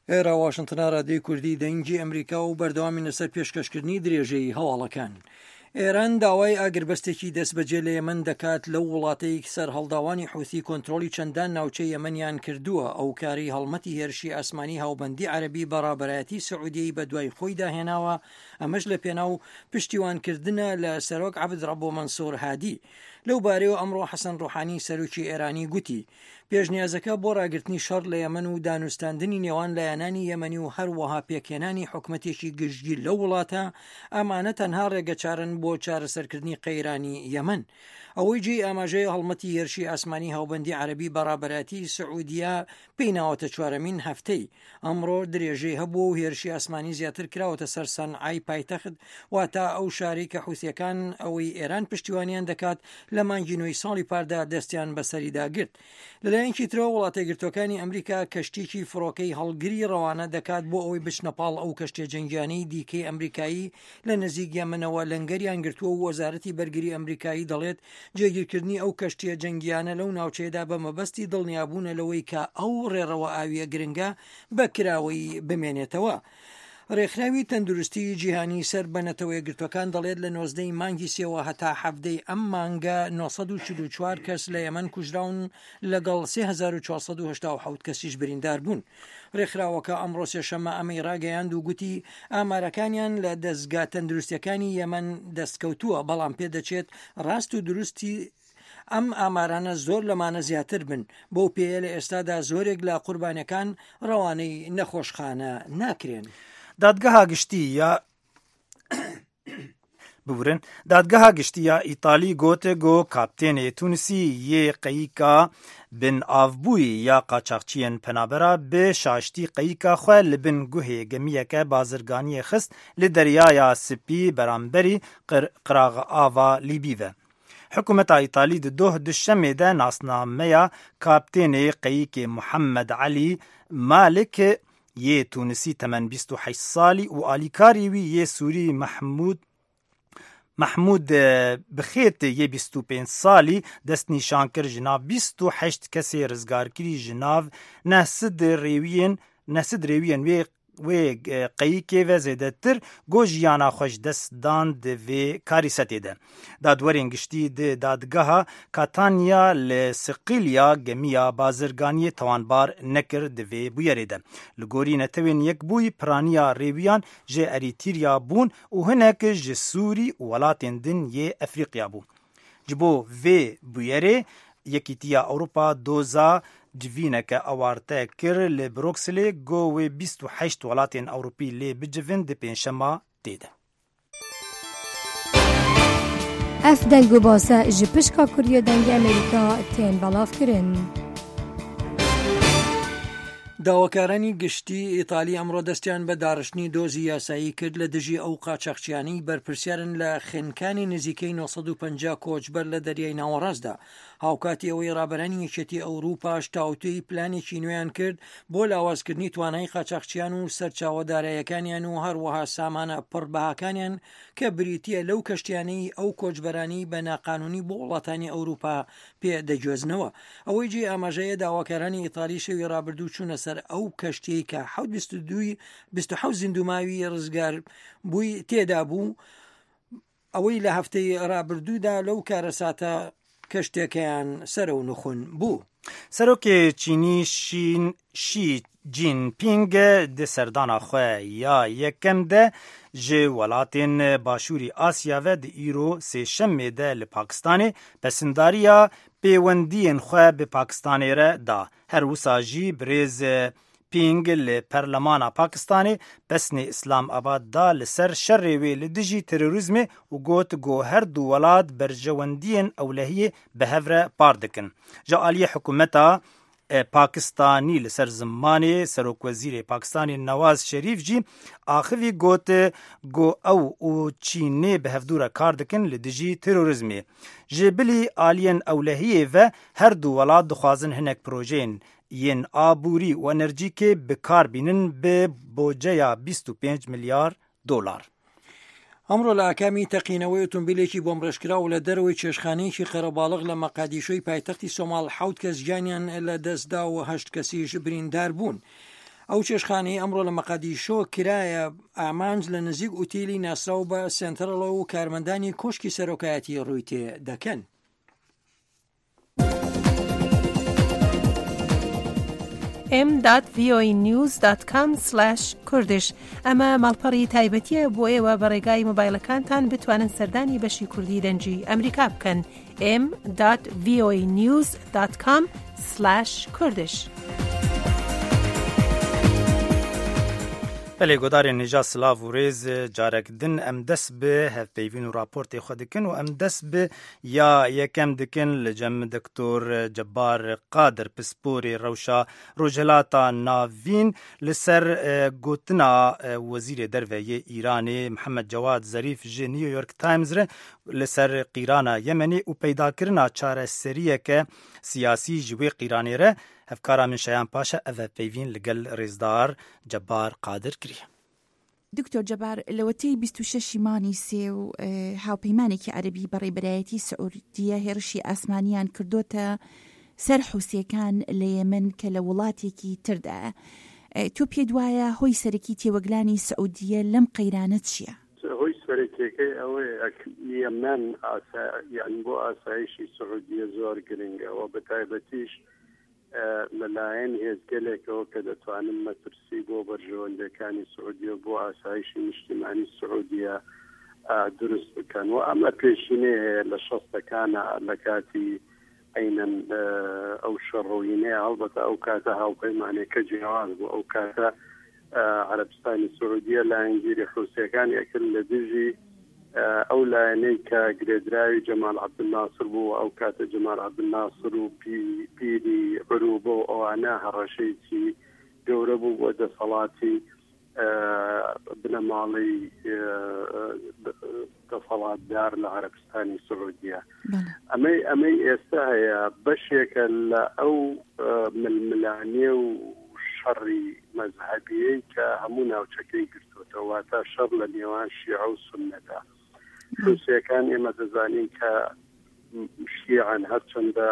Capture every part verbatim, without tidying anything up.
ئێرە واشنتنە ڕادیۆی کوردی دەنگی ئەمریکا و بەردەوامی لەسەر پێشکەشکردنی درێژەی هەواڵەکان. ئێران داوای ئاگربەستێکی دەست بەجێ لە یەمەن دەکات لەو وڵاتەی سەر هەڵداوانی حوثی کۆنتڕۆلی چەندان ناوچەی یەمەنیان کردووە ئەو کاری هەڵمەتی هێرشی ئاسمانی هاوبەندی عەرەبی بەڕابەرایەتی سەعودیی بە دوای خۆی داهێناوە، ئەمەش لە پێناو پشتیوانکردنە لە سەرۆک عەبد ڕەبۆ مەنسوور هادی. لەو بارەیەوە ئەمڕۆ حەسەن ڕوحانی سەرۆکی ئێرانی گوتی پێشنیازەکە بۆ ڕاگررتنی شەڕ لە یەمەن و دانوستاندنی نێوان لایەنانی یەمەنی و هەروەها پێکهێنانی حکومەتێکی گشتگیر لەو وڵاتە ئەمانە تەنها ڕێگەچارن بۆ چارەسەرکردنی قەیرانی یەمەن. ئەوەی جێی ئاماژەی هەڵمەتی هێرشی ئاسمانی هاوبەندی عەرەبی بەڕابەرایەتی سەعودیە پێی ناوەتە چوارەمین هەفتەی. ئەمڕۆ درێژەی هەبوو و هێرشی ئاسمانی زیاتر کراوەتە سەر سەنعای پایتەخت، واتە ئەو شاری کە حوثیەکان ئەوەی ئێران پشتیوانیان دەکات لە مانگی نۆی ساڵی پاردا دەستیان بەسەریدا گرت. لەلایەنکی ترەوە وڵاتە گرتوەکانی ئەمریکا کەشتێکی فڕۆکەی هەڵگری ڕەوانە دەکات بۆ ئەوەی بچنە پاڵ ئەو کەشتێ جەنگیانەی دیکەی ئەمریکایی لە نزیک یەمەنەوە لەنگەریان گرتووە و وەزارەتی بەرگری ئەمریکایی دەڵێت جێگیرکردنی ئەو کەشتیە جەنگیانە لەو ناوچەیەدا بە مەبەستی دڵنیابوونە لەوەی کە ئەو ڕێڕەوە ئاویە گرنگە بەکراوەی بمێنێتەوە. ڕێکخراوی تەندروستی جیهانی سەر بەنەتەوەی گرتوەکان دەڵێت لە نۆزدەی مانگی سێوە هەتا حەڤدەی ئەم مانگە نۆسەد و چل و چوار کەس لە یەمەن کوژراون لەگەڵ سێ هەزار و چوارسەد و هەشتا و حەوت کەسیش بریندار بوون. ڕێکخراوەکە ئەمڕۆ سێشەممە ئەمەی ڕاگەیاند و گوتی ئامارەکانیان لە دەستگا تەندروستیەکانی یەمەن دەستکەوتووە، بەڵام پێدەچێت ڕاست و دروستی ئەم ئامارانە زۆر لەمانە زیاتر بن. بۆ پێیە لە ئێستادا زۆرێک لە قوربانەکان ڕەوانەی نەخۆشخانە ناکرێن. دادگەها گشتی یا ببورن دادگەها گشتی یا ئیتالی گوتە گۆ کاپتێنێ تونسی یê qeyîka bin avbûyî ya qaçaxçiyên penabera bi şaştî qeyîka xwe li bin guhê gemiyeke bazirganiyê xist li deryaya Spî beramberî qirağava Lîbî ve. Hikûmeta Îtalî di doh duşemê de nasnameya kaptênê qeyîkê Muhammed Alî Malik yê Tunisî temen bîst û heşt salî û alîkarî wî yê Sûrî Mehmûd Mehmûd Bixêt yê bîst û pênc salî dest nîşan kir ji nav bîst û heşt kesê rizgarkirî ji nav nesid rêwiyên nesid rêwiyên wê wê qeyîkê ve zêdetir got jiyana xwe ji dest dan di vê karîsetê de. Dadwerên giştî di dadgeha Catania li Siqîlya gemiya bazirganiyê tawanbar nekir di vê bûyerê de. Li gorî netewên yekbûyî piraniya rêwiyan ji Erîtrîya bûn û hinek ji Sûrî û welatên din yê Efrîqiya bû. Ji bo vê bûyerê Yekîtiya Ewropa doza civîneke awarte kir li Brukselê got wê bîst û heşt welatên Ewropî lê bicivin di pênşema tê de. Ev dengûbase ji pişka Kuriya dengê Amerîka tên belavkirin. داواکارانی گشتی ئیتالی ئەمڕۆ دەستیان بە داڕشتنی دۆزی یاسایی کرد لە دژی ئەو قاچاقچیانەی بەرپرسیارن لە خێنکانی نزیکەی نۆسەد و پەنجا کۆچبەر لە دەریای ناوەڕاستدا. هاوکاتی ئەوەی ڕابەرانی یەکێتی ئەوروپاش تاوتوی پلانێکی نوێیان کرد بۆ لاوازکردنی توانای قاچاقچیان و سەرچاوەدارایەکانیان و هەروەها سامانە پڕبەهاکانیان کە بریتیە لەو کەشتیانەی ئەو کۆچبەرانی بە ناقانونی بۆ وڵاتانی ئەوروپا پێ دەگوێزنەوە. ئەوەی جێ ئاماژەیە داواکارانی ئیتالی شەوی ڕابردوو چوونە سەر ئەو کەشتەی کە بیست و حەوت زیندوماوی ڕزگار بووی تێدا بوو. ئەوەی لە هەفتەی ڕابردوودا لەو کارەساتە کەشتێکیان سەر و نخون بوو. Serokê Çînî Şîn Şî Jinping di serdana xwe ya yekem de ji welatên Başûrî Asya ve di îro sêşemê de li Pakistanê pesindariya pêwendiyên xwe bi Pakistanê re da. Her wisa jî birêz Ping li Perlemana Pakistanê pesnê Îslamabad da li ser şerê wê li dijî terorîzmê û got got her du welat berjewendiyên ewlehiyê bi hev re par dikin. Ji aliyê hikûmeta Pakistanî li ser zimanê Serokwezîrê Pakistanê Nawaz Şerîf jî axivî got got ew û Çînê bi hevdûre kar dikin li dijî terorîzmê. Ji bilî aliyên ewlehiyê ve her du welat dixwazin hinek projeyên yên aborî û enerjîkê bi kar bînin bi boceya bîst û pênc milyar dolar. ئەمڕۆ لە ئاکامی تەقینەوەی ئۆتۆمبیلێکی بۆمڕێژکرا و لە دەرەوەی چێشخانەیەکی قەرەباڵغ لە مەقادیشۆی پایتەختی سۆماڵ حەوت کەس گیانیان لە دەستدا و هەشت کەسیش بریندار بوون. ئەو چێشخانەی ئەمڕۆ لە مەقەدیشۆ کرایە ئامانج لە نزیک ئوتێلی ناسراو بە سنترەڵەوە و کارمەندانی کۆشکی سەرۆکایەتی ڕووی تێ دەکەن. ام دات وی او ای نیوز دات کام سلاش کوردش ئەمە ماڵپەڕی تایبەتیە بۆ ئێوە بە ڕێگای مۆبایلەکانتان بتوانن سەردانی بەشی کوردی دەنجی ئەمریکا بکەن. ام دات وی او ای نیوز دات کام سلاش کوردش. بله گودار نجا سلاو و ریز جارک دن ام دست به هفپیوین و راپورت خود دکن و ام دست به یا یکم دکن لجم دکتور جبار قادر پسپوری روشا روجلاتا ناوین لسر گوتنا وزیر درویه ایرانی محمد جواد ظریف جه نیویورک تایمز ره لسر قیرانا یمنی و پیدا کرنا چاره سریه که سیاسی جوی قیرانی ره هفکارا من شایان پاشا اوه پیوین لگل رزدار جبار قادر کریه. دکتۆر جەبار لەوەتەی بیست و شەشی مانی سێ و هاوپەیمانێکی عەرەبی بەڕێبەرایەتی سعودیە هێرشی ئاسمانیان کردوتە سەر حوسیەکان لە یەمەن کە لە وڵاتێکی تردایە. تۆ پێت وایە هۆی سەرەکی تێوەگلانی سعودیە لەم قەیرانە چییە؟ هۆی سەرەکیەکەی ئەوەیە یەمەن یعنی بۆ ئاسایشی سعودیە زۆر گرنگەوە بەتایبەتیش لەلایەن هێزگەلێکەوە کە دەتوانن مەترسی بۆ بەرژەوەندەکانی سعودیە بۆ ئاسایشی نیشتیمانی سعودیە دروست بکەن و ئەمە پێشینەیە هەیە لە شەستەکانە لە کاتی ئەینەن ئەو شەڕۆینەیە هەڵبەتە ئەو کاتە هاوپەیمانێکە جیاواز بوو ئەو کاتە عەرەبستانی سعودیە لایەنگیری حوسیەکانی ئەکرد لە دژی ئەو لایەنەی کە گرێدراوی جەمال عەبدولناسر بوو ئەو کاتە جەمال عەبدولناسر و پیری عروبە و ئەوانە هەڕەشەیەکی گەورە بوو بۆ دەسەڵاتی بنەماڵی دەسەڵاتدار لە عەرەبستانی سعودیە. ئەمەی ئەمەی ئێستا هەیە بەشێکە لە ئەو ململانیە و شەڕی مەذهەبیەی کە هەموو ناوچەکەی گرتوتەوە واتە شەڕ لە نێوان شیعە و سوننەدا. حوسیەکان ئێمە دەزانین کە شیعەن هەرچەندە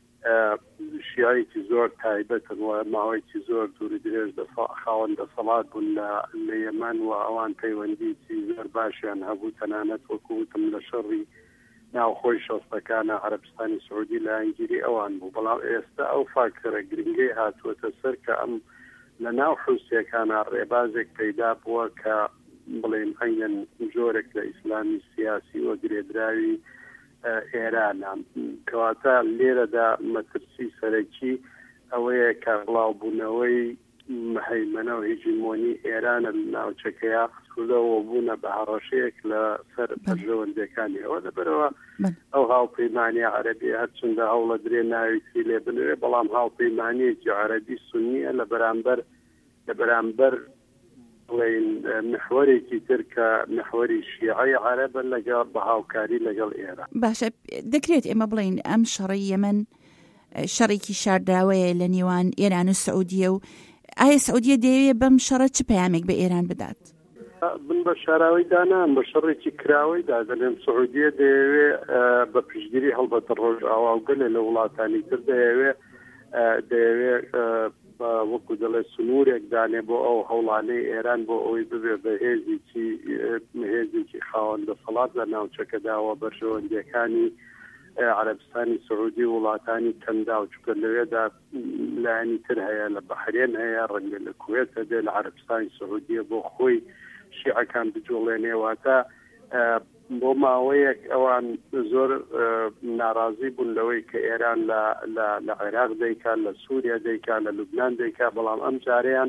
شیعەیەکی زۆر تایبەتن و ماوەیەکی زۆر دوور درێژ خاوەن دەسەڵات بوون لە یەمەن و ئەوان پەیوەندیی زۆر باشیان هەبوو تەنانەت وەکوتم لە شەڕی ناوخۆی شەستەکانە عەرەبستانی سعودی لایەنگیری ئەوان بوو. بەڵام ئێستا ئەو فاکتەرە گرنگەی هاتووەتە سەر کە ئەم لە ناو حوسیەکانە ڕێبازێک پەیدا بووە کە بڵێن هەیەن جۆرێک لە ئیسلامی سیاسی و گرێدراوی ئێرانە کەواتە لێرەدا مەترسی سەرەکی ئەوەیە کە بڵاوبوونەوەی هەیمەنە و هیجیمۆنی ئێرانە ناوچەکەیە خولەوە بوونە بە هەڕەشەیەک لە سەر بەرژەوەندەکانی ئەوە لەبەرەوە ئەو هاوپەیمانی عەرەبی هەرچەندە هەوڵە درێ ناویسی لێ بنوێ بەڵام هاوپەیمانیەکی عەرەبی سونیە لە بەرامبەر لە بەرامبەر بڵێن محوەرێکی تر کە محوەری شیعەی عەرەبە لەگەڵ بە هاوکاری لەگەڵ ئێران. باشە دەکرێت ئێمە بڵین ئەم شەڕی یەمەن شەڕێکی شارداوەیە لە نێوان ئێران و سعودیە و ئایا سعودیە دەیەوێت بەم شەڕە چ پەیامێک بە ئێران بدات؟ بن بە شاراوی دانان بە شەڕێکی کراوەیدا دەڵێن سعودیە دەیەوێت بە پشتگیری هەڵبەتە ڕۆژئاواگەلێ لە وڵاتانی تر دەیەوێت دەیەوێت وەکو دەڵێ سنوورێک دانێ بۆ ئەو هەوڵانەی ئێران بۆ ئەوەی ببێ بە هێزێکی هێزێکی خاوەن دەسەڵات لە ناوچەکەداوە بەرژەوەندەکانی عەرەبستانی سعودی وڵاتانی کەندا و چکە لەوێدا لایەنی تر هەیە لە بەحرێن هەیە ڕەنگە لە کوێت هەبێ لە عەرەبستانی سعودیە بۆ خۆی شیعەکان بجوڵێنێ واتە بۆ ماوەیەک ئەوان زۆر ناڕازی بوون لەوەی کە ئێران لە عێراق دەیکات لە سووریا دەیکات لە لوبنان دەیکات بەڵام ئەم جارەیان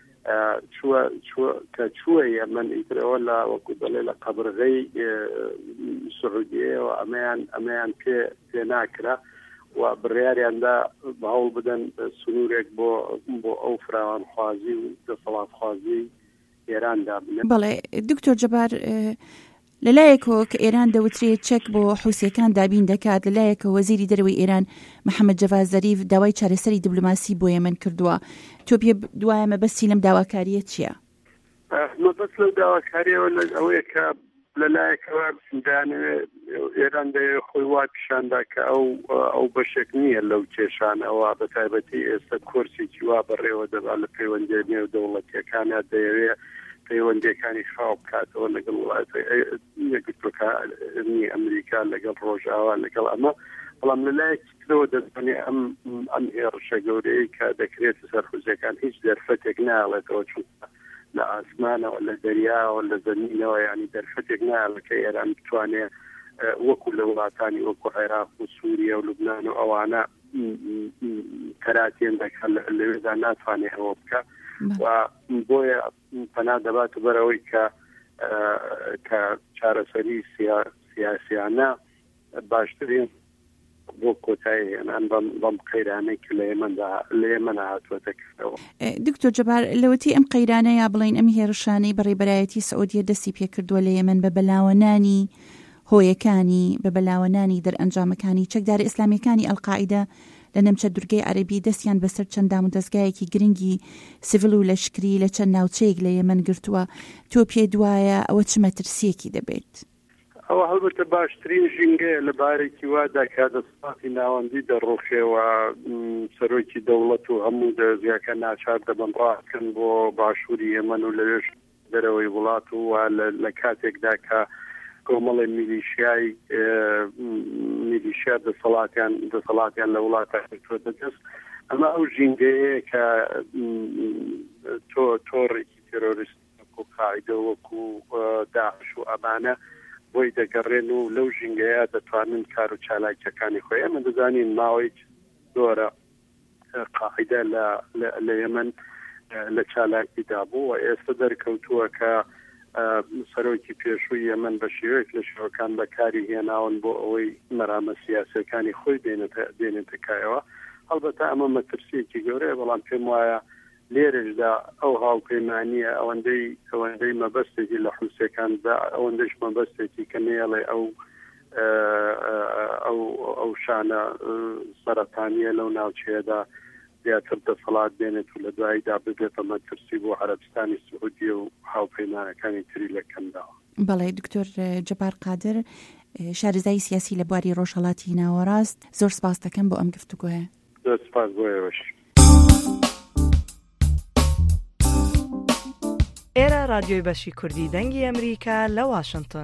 کە چووە یەمەن ئیترەوە لە وەکو دەڵێ لە قەبرغەی سعودیەوە ئەمەیان ئەمەیان پێ پێ ناکرا و بڕیاریاندا هەوڵ بدەن سنوورێک بۆ بۆ ئەو فراوانخوازی و دەسەڵاتخوازی ئێراندا بنێن. بەڵێ دکتۆر جەبار لەلایەکەوە کە ئێران دەوترێت چەک بۆ حوسیەکان دابین دەکات لەلایەکە وەزیری دەرەوەی ئێران محەممەد جەڤاد زەریف داوای چارەسەری دیبلۆماسی بۆ یەمەن کردووە. تۆ پێ دوایە مەبەستی لەم داواکاریە چییە؟ مەبەست لەو داواکاریەوە ئەوەیە کە لەلایەکەوە ئێران خۆی وا پیشاندا کە ئەو ئەو بەشێک نییە لەو کێشانەوە بە تایبەتی ئێستا کورسێکی وا بەڕێوە دەبات لە پەیوەندی نێو دەوڵەتیەکانە دەیەوێت پەیوەندیەکانی خاو بکاتەوە لەگەڵ وڵاتنی ئەمریکا لەگەڵ ڕۆژاوا لەگەڵ ئەمە بەڵام لەلایەکی ترەوە دەزانێ ئەم ئەم هێرشە گەورەی کە دەکرێت سەرخوزیەکان هیچ دەرفەتێک ناڵێتەوە چون لە ئاسمانەوە لە دەریاوە لە زەمینەوە ینی دەرفەتێک ناڵە کە ئێران بتوانێت وەکو لە وڵاتانی وەکو عێراق و سووریا و لوبنان و ئەوانە کەراتێن دەکات لەوێدا ناتوانێت ئەوە بکە و بۆیە پەنا دەبات بەرەوەی کە کە چارەسەری سیاسیانە باشترین بۆ کۆتایی هێنان بەم قەیرانەی کە لە ئێمەدا هاتووەتەکەەوە. دکتۆر جەبار لەوەتی ئەم قەیرانە یا بڵین ئەم هێرشانەی بەڕێبەرایەتی سعودیە دەستی پێکردووە لە ئێمن بە بەلاوەنانی هۆیەکانی بە بەلاوەنانی دەرئەنجامەکانی چەکداری ئیسلامیەکانی ئەڵقاعیدە لە نەمچە دورگەی عەرەبی دەستیان بەسەر چەندام و دەستگایەکی گرنگی سیڤیل و لەشکری لە چەند ناوچەیەک لە ئێمن گرتووە. تۆ پێ دوایە ئەوە چ مەترسیەکی دەبێت؟ ئەوە هەڵبەتە باشترین ژینگەیە لە بارێکی وادا کە دەسەڵاتی ناوەندی دەڕۆخێەوە سەرۆکی دەوڵەت و هەموو دەزیاکە ناچار دەبن ڕاکەن بۆ باشووری ئێمن و لەوێش دەرەوەی وڵات و لە کاتێکدا کە کۆمەڵی میلیشیای میلیشیا دەسەڵاتیان دەسەڵاتیان لە وڵاتە دەست ئەمە ئەو ژینگەیە کە تۆ تۆڕێکی تێرۆریست وەکو قاعیدە وەکو داعش و ئەمانە بۆی دەگەڕێن و لەو ژینگەیە دەتوانن کار و چالاکیەکانی خۆی ئەمە دەزانین ماوەی زۆرە قاعیدە لە ئێمن لە چالاکیدا بوو و ئێستا دەرکەوتووە کە سەرۆکی پێشووی ئێمن بە شێوەیەک لە شێوەکان بەکاری هێناون بۆ ئەوەی مەرامە سیاسەکانی خۆی دێنێتە کایەوە. هەڵبەتە ئەمە مەترسیەکی گەورەیە بەڵام پێم وایە لێرەشدا ئەو هاوپەیمانیە ئەوەندەی ئەوەندەی مەبەستێکی لە حوسەکاندا ئەوەندەش مەبەستێکی کە نێڵێ ئەو ئەو ئەو شانە سەرەتانیە لەو ناوچەیەدا زیاتر دەسەڵات بێنێت و لە دواییدا ببێتە مەترسی بۆ عەرەبستانی سعودیە و هاوپەیمانەکانی تری لە کەمداوە. بەڵێ دکتۆر جەبار قادر شارەزای سیاسی لە بواری ڕۆژهەڵاتی ناوەڕاست زۆر سپاس دەکەم بۆ ئەم گفتوگۆیە. زۆر سپاس بۆ ئێوەش. ئێرە رادیۆی بەشی کوردی دەنگی ئەمریکا لە واشنگتن.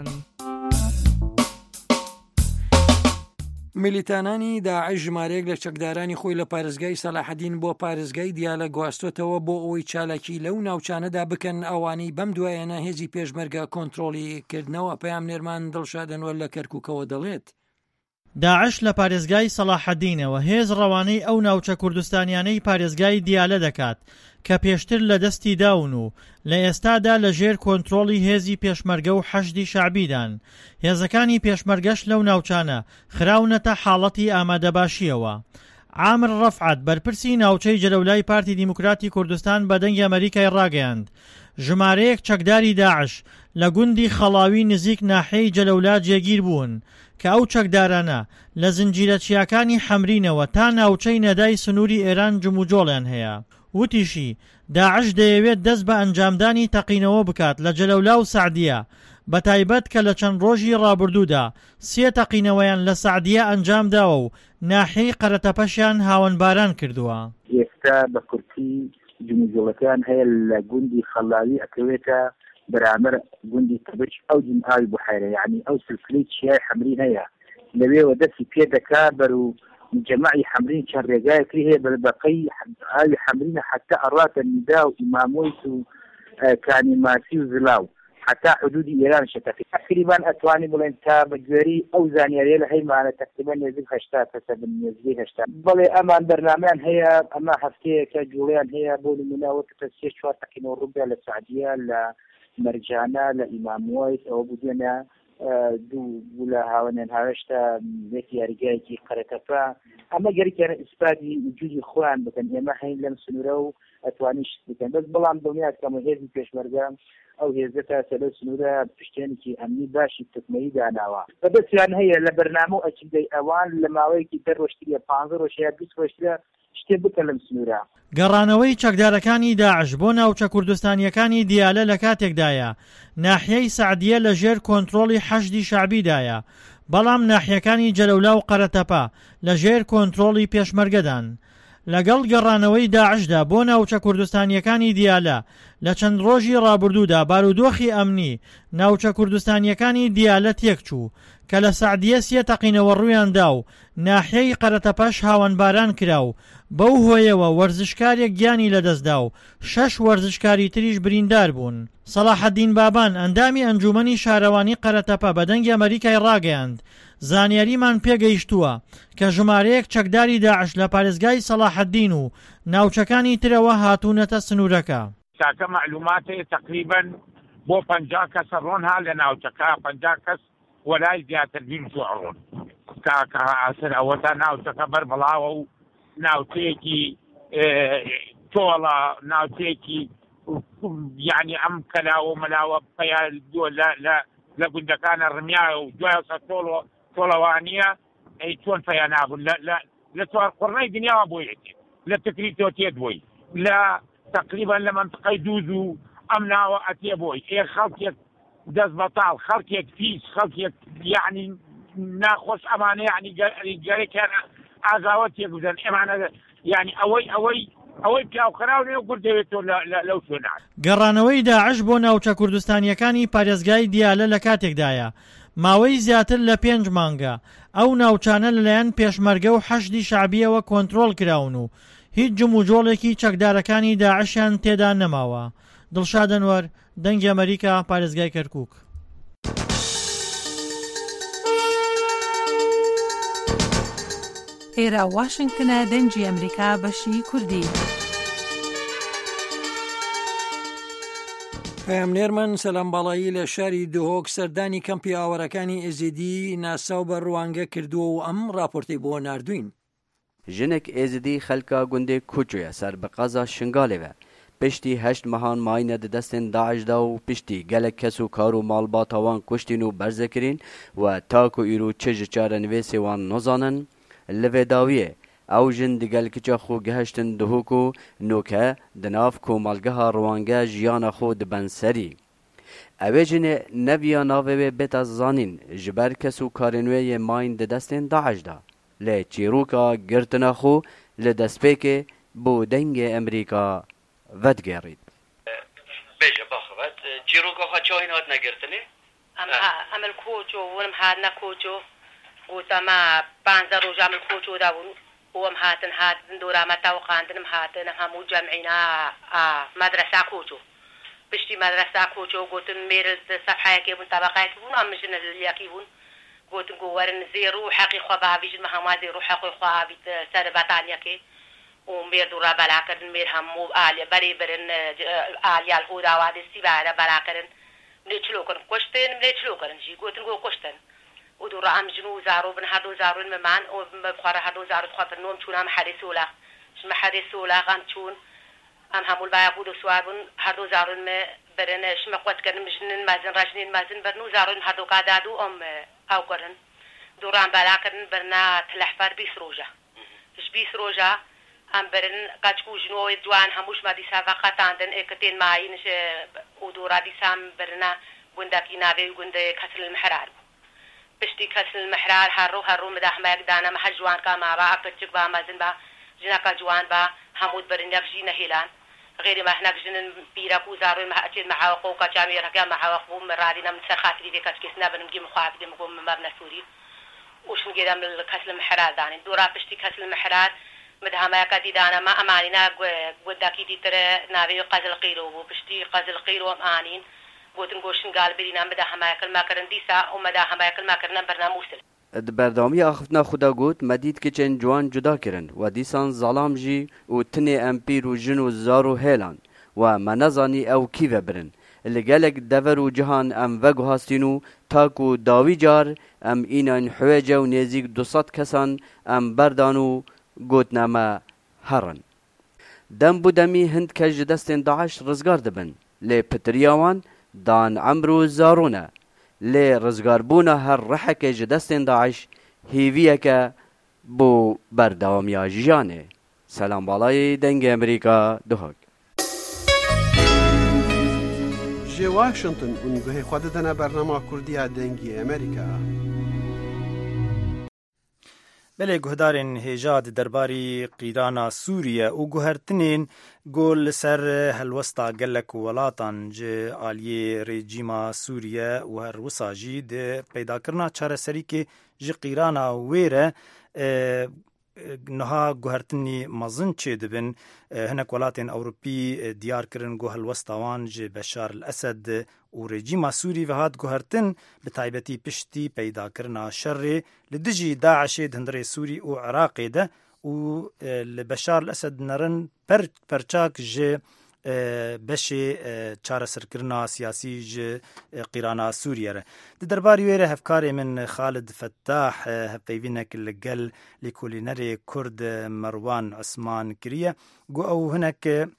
میلیتانانی داعش ژمارەیەک لە چەکدارانی خۆی لە پارێزگای سەلاحەدین بۆ پارێزگای دیالە گواستوتەوە بۆ ئەوەی چالاکی لەو ناوچانەدا بکەن ئەوانەی بەم دوایەنە هێزی پێشمەرگە کۆنتڕۆلی کردنەوە پەیام نێرمان دڵشادنوە لە کەرکووکەوە دەڵێت. داعش لە پارێزگای سەلاحەدینەوە هێز ڕەوانەی ئەو ناوچە کوردستانیانەی پارێزگای دیالە دەکات کە پێشتر لە دەستی داون و لە ئێستادا لە ژێر کۆنتڕۆڵی هێزی پێشمەرگە و حەشدی شعبیدان. هێزەکانی پێشمەرگەش لەو ناوچانە خراونەتە حاڵەتی ئامادەباشیەوە. عامر ڕەفعەت بەرپرسی ناوچەی جەلەولای پارتی دیموکراتی کوردستان بە دەنگی ئەمریکای ڕاگەیاند ژمارەیەک چەکداری داعش لە گوندی خەڵاوی نزیک ناحەی جەلەولا جێگیر بوون کە ئەو چەکدارانە لە زنجیرە چیاکانی حەمرینەوە تا ناوچەی نەدای سنووری ئێران جموجۆڵیان هەیە. وتیشی داعش دەیەوێت دەست بە ئەنجامدانی تەقینەوە بکات لە جەلەولا و سعدیە بە تایبەت کە لە چەند ڕۆژی ڕابردوودا سێ تەقینەوەیان لە سعدیە ئەنجام داوە و ناحەی قەرەتەپەشیان هاوەنباران کردووە. ئێستا بە کورتی جموجۆڵەکان هەیە لە گوندی خەڵاوی ئەکەوێتە بەرامبەر گوندی تەبەچ ئەو جن ئاوی بوحیرە یعنی ئەو سلسلەی چیای حەمرین هەیە لەوێوە دەستی پێ دەکا بەر و جماعی حەمرین چەند ڕێگایەکری هەیە بەقەی ئاوی حەمرینە حتا ئەڕاتە نیدا و ئیمامۆیت و کانیماسی و زلاو حتا حدودی ئێران شەتەقی تقریبان ئەتوانی بڵێن تا بەگوێری ئەو زانیاریە لە هەیمانە تقریبا نێزیک هەشتا کەسە بن نێزگەی هەشتا بەڵێ ئەمان بەرنامەیان هەیە ئەمە هەفتەیەکە جوڵیان هەیە بۆ نمونەوە کە سێ چوار تەقینەوە ڕووبیا لە سعدیە لە مەرجانە لە ئیمامۆیت ئەوە بودێنە دوو بوو لە هاوەنێن هاوێشتا یەک یاریگایەکی قەرەتەپە ئەمە گەرێکیانە ئیسپادی وجودی خۆیان بکەن ئێمە هەین لەم سنوورە و ئەتوانی شت بکەن بەس بەڵام دڵنیات کەمە هێزی پێشمەرگە ئەو هێزە تا سەلۆ سنوورە پشتێنێکی ئەمنی باشی تکمەی داناوە بەدەستیان هەیە لە بەرنامە و ئەچندەی ئەوان لە ماوەیەکی دە ڕۆژتریە پانزە ڕۆژ یا بیست ڕۆژترە شتێ بکە لەم سنوورە. گەڕانەوەی چەکدارەکانی داعش بۆ ناوچە کوردستانیەکانی دیالە لە کاتێکدایە ناحیەی سعدیە لە ژێر کۆنتڕۆڵی حەشدی شعبیدایە، بەڵام ناحیەکانی جەلەولا و قەرەتەپا لە ژێر کۆنتڕۆڵی پێشمەرگەدان. لەگەڵ گەڕانەوەی داعشدا بۆ ناوچە کوردستانیەکانی دیالە لە چەند ڕۆژی ڕابردوودا بارودۆخی ئەمنی ناوچە کوردستانیەکانی دیالە تێکچوو کە لە سعدیە سێ تەقینەوە ڕوویاندا و ناحیەی قەرەتەپەش هاوەنباران کرا و بەو هۆیەوە وەرزشکارێک گیانی لەدەستدا و شەش وەرزشکاری تریش بریندار بوون. سەلاحەدین بابان ئەندامی ئەنجومەنی شارەوانی قەرەتەپە بە دەنگی ئەمریکای ڕاگەیاند زانیاریمان پێگەیشتووە کە ژمارەیەک چەکداری داعش لە پارێزگای سەلاحەدین و ناوچەکانی ترەوە هاتوونەتە سنوورەکە. چاکە معلوماتێ تقریبا بۆ پەنجا کەس ڕۆنها لە ناوچەکە پەنجا کەس وەلای زیاتر بیر ڕۆن کاکە ئاسر ئەوەتا ناوچەکە بەربڵاوە و ناوچەیەکی تۆڵە ناوچەیەکی یعنی ئەم کەلاوە مەلاوە پیا لە گوندەکانە ڕمیایە و دوای تۆڵ تۆڵەوانیە ئەی چۆن پیا نابوون لە چوار قڕنەی دنیاوە بۆیەتی لە تکری تۆتێت بۆی لە تقریبا لە منطقەی دووز و ئەم ناوە ئەتێ بۆی ئێ خەڵکێک دەست بەتاڵ خەڵکێک پیس خەڵکێک یعنی ناخۆش ئەمانە یعنی گەرێکیانە ئازاوە تێگوزن ئێمانە یعنی ئەوەی ئەوەی ئەوەی پیاوخراونێ و گوردەوێتەوە لەو شوێنان. گەڕانەوەی داعش بۆ ناوچە کوردستانیەکانی پارێزگای دیالە لە کاتێکدایە ماوەی زیاتر لە پێنج مانگە ئەو ناوچانە لەلایەن پێشمەرگە و حەشدی شعبیەوە کۆنتڕۆڵ کراون و هیچ جم و جۆڵێکی چەکدارەکانی داعشیان تێدا نەماوە. دڵشاد ئەنوەر، دەنگی ئەمریکا، پارێزگای کەرکووک. ئێرە واشنگتنە دەنگی ئەمریکا بەشی کوردی. پەیامنێرمان سەلام باڵایی لە شاری دهۆک سەردانی کەمپی ئاوەرەکانی ئێزیدی ناساو بە ڕوانگە کردووە و ئەم راپۆرتی بۆ ناردوین. ژنێک ئێزیدی خەلکا گوندێک کوچویە سەر بە قەزا شنگالێوە پشتی هەشت مەهان ماینە دەدەستێن داعشدا و پشتی گەلک کەس و کار و ماڵباتەوان کوشتین و بەرزەکرین و تاک و ئیر و چێژ چارە نوێسێوان نۆزانن لەوێداویە ئەو ژن دیگەل کچە خۆ گەهشتن دهۆک و نۆکە دناف کۆمەڵگەها ڕوانگە ژیانە خۆ دبەن سەری. ئەوێ ژنێ نەڤیا ناوێوێ بێتە زانین ji ber kes û karên mayn di destên Daeş da lê çîroka girtina xwe li destpêkê bo dengê Emerîka vedgerît. Bêje baxvet çîroka xwe çayên hat negirtinê? Em em li koço hûn hatine koço gota me panze roja em li koço da bûn û em hatin hatin dora me taw xandin em hatin em hemû cemîna medresa koço. پشتی مدرسه کوچو گوتن میرز صفحه بون طبقه بون ام جن یکی بون گوتن گوورن زیرو حقی خو با ویج مهما زیرو حقی خو بیت سر بتانیا کی و میر دورا بلا کردن میر هم آل بری برن آل الهودا وادي سیباره بلا کردن نچلو کن کوشتن نچلو کن جی گوتن گو کوشتن و دورا ام جنو زارو بن هر دو زارو من و بخوره هر دو زارو خاطر نوم چون هم حریسولا شما حریسولا غن چون ام همول باید بود و سوار بون هر دو زارون ما برن شما قوت کردن مجنن مازن راجنین مازن برنو زارون هر دو قادادو ام او کردن دوران بالا کردن برنا تلحفر بیس روژه اش بیس روژه ام برن قچکو جنوی دوان هموش ما دیسا وقت آندن اکتین ماینش و دورا دیسام برنا گندکی ناوی گنده کسل المحرار بشتی کسل المحرار هر رو هر رو مده حمایک دانا محل جوان که ما با اپرچک با مازن با جنکا جوان با همود برن یکجی نهیلان غير ما احنا جنن بيراكو زارو ما اكيد مع حقوق جامعه رقا مع حقوق مرادنا من سخاتري ديك كسنا بنجي مخاف دي مقوم مبنى سوري وش نجي من الكسل المحرار داني دورا بشتي كسل المحرار مدها كدي دانا ما امانينا وداكي دي ترى نابي قزل قيرو بشتي قزل قيرو امانين قوتن قوشن قال بدينا مدها ما ياكل ما كرن ديسا ومدها ما ياكل ما كرن برنامج د بردامی آخفتنا خدا گوت مدید که چند جوان جدا کرن و دیسان ظلام جی و تنی امپیر و جن و زار و هیلان و منزانی او کیوه برن لگلک دور و جهان ام وگو هاستینو تاکو داوی جار ام اینان حویجه و نیزیک دوصد کسان ام بردانو گوتنامه هرن دم بودمی هند که جدستین داعش رزگار دبن لی پتریاوان دان عمرو زارونه لی رزگاربونا هر رحک جدستین داعش هیویه که بو برداومیا جانه سلام بالای دنگ امریکا دهاگ جي واشنطن ونگوه خودتنا برنامه کردی دنگی امریکا. بله گهدارین هیجاد درباری قیرانا سوریه و گوهرتنین گول سر هلوستا گلک ولاتان جه آلیه رژیما سوریه و هر وساجی ده پیدا کرنا چاره سری که جه قیرانا ویره نها گوهرتنی مزن چه دبن هنک ولاتین اوروپی دیار کرن گو هلوستاوان جه بشار الاسد و رژیم سوری و هات گوهرتن به تایبتی پشتی پیدا کرنا شر لدجی داعش هندره سوری و عراقی ده و لبشار الاسد نرن پر پرچاک جه بشی چاره سرکرنا سیاسی ج قیرانا سوریه ره درباری ویره هفکاری من خالد فتاح هفیوینک لگل لیکولینری کرد مروان عثمان کریه گو او هنک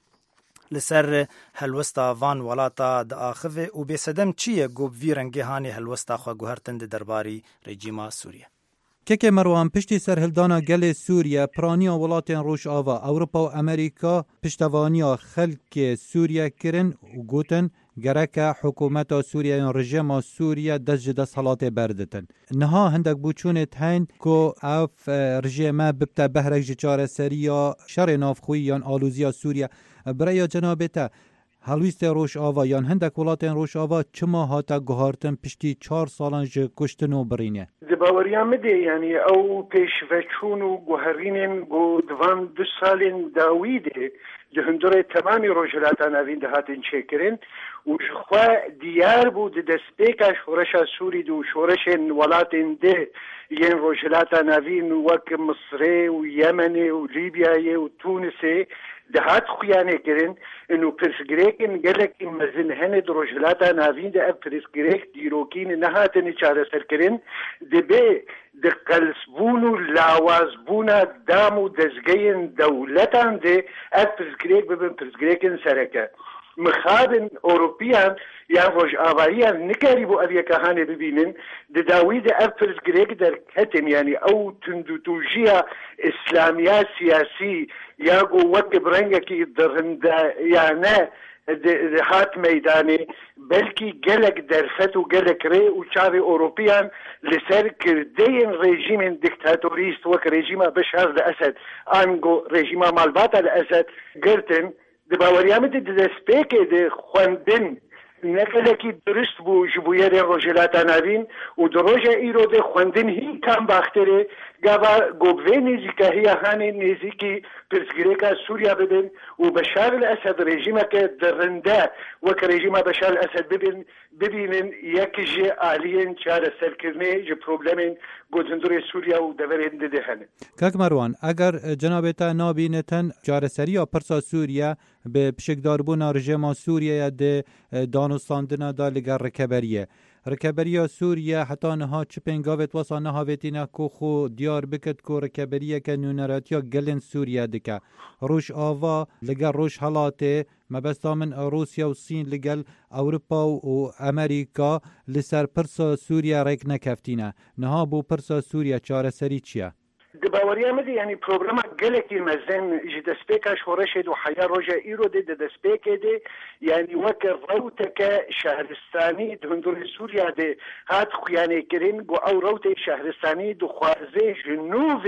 لسر هلوستا وان ولاتا دا آخوه و بیسدم چیه گو ویرنگی هانی هلوستا خواه گوهرتند درباری رژیما سوریه که مروان پشتی سرهلدانا گل سوریه پرانیا ولاتین روش آوا اوروپا و امریکا پشتوانیا خلق سوریه کرن و گوتن گرک حکومت سوریه یا رژیم سوریه دست جدا صلات بردتن نها هندک بوچونت هین که اف رژیم ببتا بهرک جچار سریا شر نافخوی یا آلوزیا سوریه برای جنابتا هلویست روش آوا یا هندک ولاتین روش آوا چما هاتا گوهارتن پشتی چار سالان جه کشتن و برینه دباوریا مده یعنی او پیش وچون و گوهرینن گو دوان دو سالین داویده ده هندره تمامی روشلاتان اوین ده هاتن چکرن و جخوا دیار بود دستیکا شورش سوری دو شورش ولاتن ده ین روشلاتان اوین وک مصره و یمن و لیبیای و تونسه دهات خیانه کرن انو پرسگریکن گلک مزن هنه دروجلاتا ناوین ده اب پرسگریک دیروکین نهاتن چاره سر کرن ده به ده قلسبونو لاوازبونا دامو دزگین دولتان ده اب پرسگریک ببن پرسگریکن سرکه مخابن اوروبیان یا روش آواییان نکاری بو اویا کهانه ببینن ده داوی ده اب پرسگریک در کتن یعنی او تندوتوجیا اسلامیا سیاسی یا گو وقت برنگا کی درنده یا نه هات میدانی بلکی گلک درفت و گلک ری و چاوی اوروپیان لسر کردین رژیم دیکتاتوریست وک رژیم بشار الاسد آنگو رژیم مالبات الاسد گرتن ده باوریامه ده دسپیک ده خواندن نقلکی درست بو جبویر روجلاتا نوین و دروجه ایرو ده خوندن هی کم باختره گاوا گوبوه نیزیکه هی هانی نیزیکی پرسگریکا سوریا ببین و بشار الاسد رژیمه که درنده وک رژیم بشار الاسد ببین ببینن یکی جه آلین چاره سرکرنه جه پروبلمین گوزندور سوریا و دورنده ده هنه کاک مروان اگر جنابتا نابینتن چاره سری یا پرسا سوریا به پشکداربون رژیم سوریا یا ده دانستاندنا دا لگر رکبریه رکبریه سوریه حتی نها چپنگاوت واسا نهاویتینا کو خو دیار بکت کو رکبریه که نونراتیا گلن سوریه دکه روش آوا لگر روش حالاته مبستا من روسیا و سین لگل اوروپا و امریکا لسر پرسا سوریه ریک نکفتینه نها بو پرسا سوریه چاره سری چیه؟ دباوریا مدی یعنی پروگرام گلکی مزن جی دسپیکا شورشید و حیا روژا ایرو دی دسپیکه دی یعنی وک روتک شهرستانی دهندور سوریا دی هات خیانه کرین گو او روت شهرستانی دو خوازه جنوب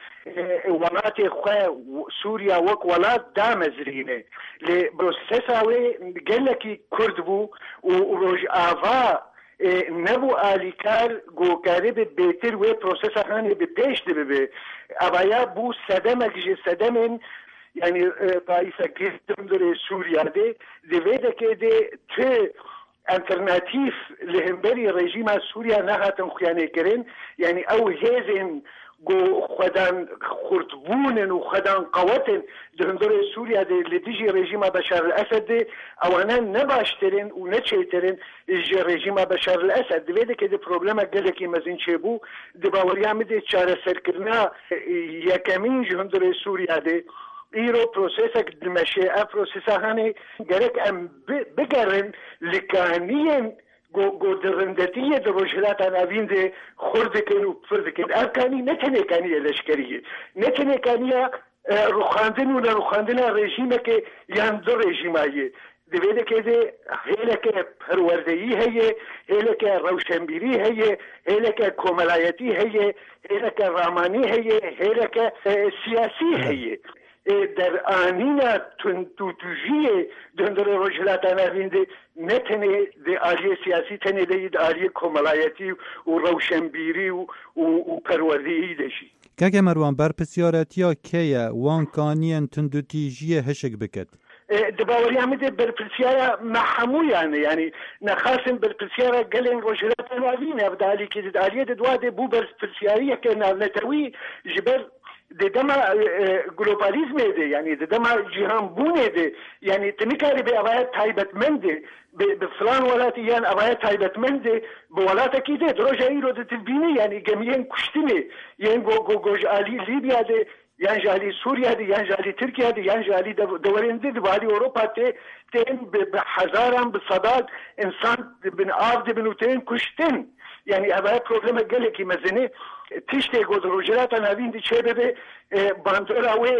ولات خواه سوریا وک ولات دامزرینه لی بروسساوی گلکی کرد بو و روژ آوا نبو آلیکار گوکاری به بیتر و پروسس هانی به پیش دی به اویا بو صدمه که صدمن یعنی طایفه گردم داره سوریا دی دویده که دی تو انترناتیف لهمبری رژیم سوریا نهاتن خیانه کرن یعنی او هیزن گو خدان خورتبونن و خدان قوتن دهندور سوریا ده لدیجی رژیم بشار الاسد ده اوانا نباشترین و نچیترین اج رژیم بشار الاسد دویده که ده پروبلم گلکی مزین چه بو ده باوریم ده چاره سرکرنا یکمین جهندور سوریا ده ایرو پروسیسک دمشه پروسیسا هانی گرک ام بگرن لکانین گو درندتیه در روشلاتا نوین ده خوردکن و فردکن ارکانی نتنه کانیه لشکریه نتنه کانیه روخاندن و نروخاندن رژیمه که یان دو رژیمایه دویده که ده هیله که پروردهی هیه، هیله که روشنبیری هیه، هیله که کمالایتی هیه، هیله که رامانی هیه، هیله که سیاسی هیه. در آنینا توتوجیه دندر رجلاتان وینده نتنه ده آلیه سیاسی تنه ده آلیه کمالایتی و روشنبیری و و پروردهی دشی. که مروان بر پسیارتیا که وان کانین تندوتیجیه هشک بکد. دباوری همده برپرسیارا محمویانه یعنی نخواستن برپرسیارا گلین رجلات نوازینه افدالی که دالیه دواده بو برپرسیاریه که نتوی جبر ددما گلوبالیزم ده یعنی ددما جهان بونه ده یعنی تنکاری به اوایت تایبتمنده به فلان ولاتی یعنی اوایت تایبتمنده به ولاتا کی ده دروجه ایرو ده تبینه یعنی گمیین کشتینه یعنی گو گو گوش آلی لیبیا ده یعنی جالی سوریه دی یعنی جالی ترکیه دی یعنی جالی دورنده دی والی اروپا ته تین به هزاران به صدات انسان بن آب دی بنو تین کشتن یعنی اوه پروبلم گله کی مزنه تشته گود روجرات نوین دی چه بده باندور اوه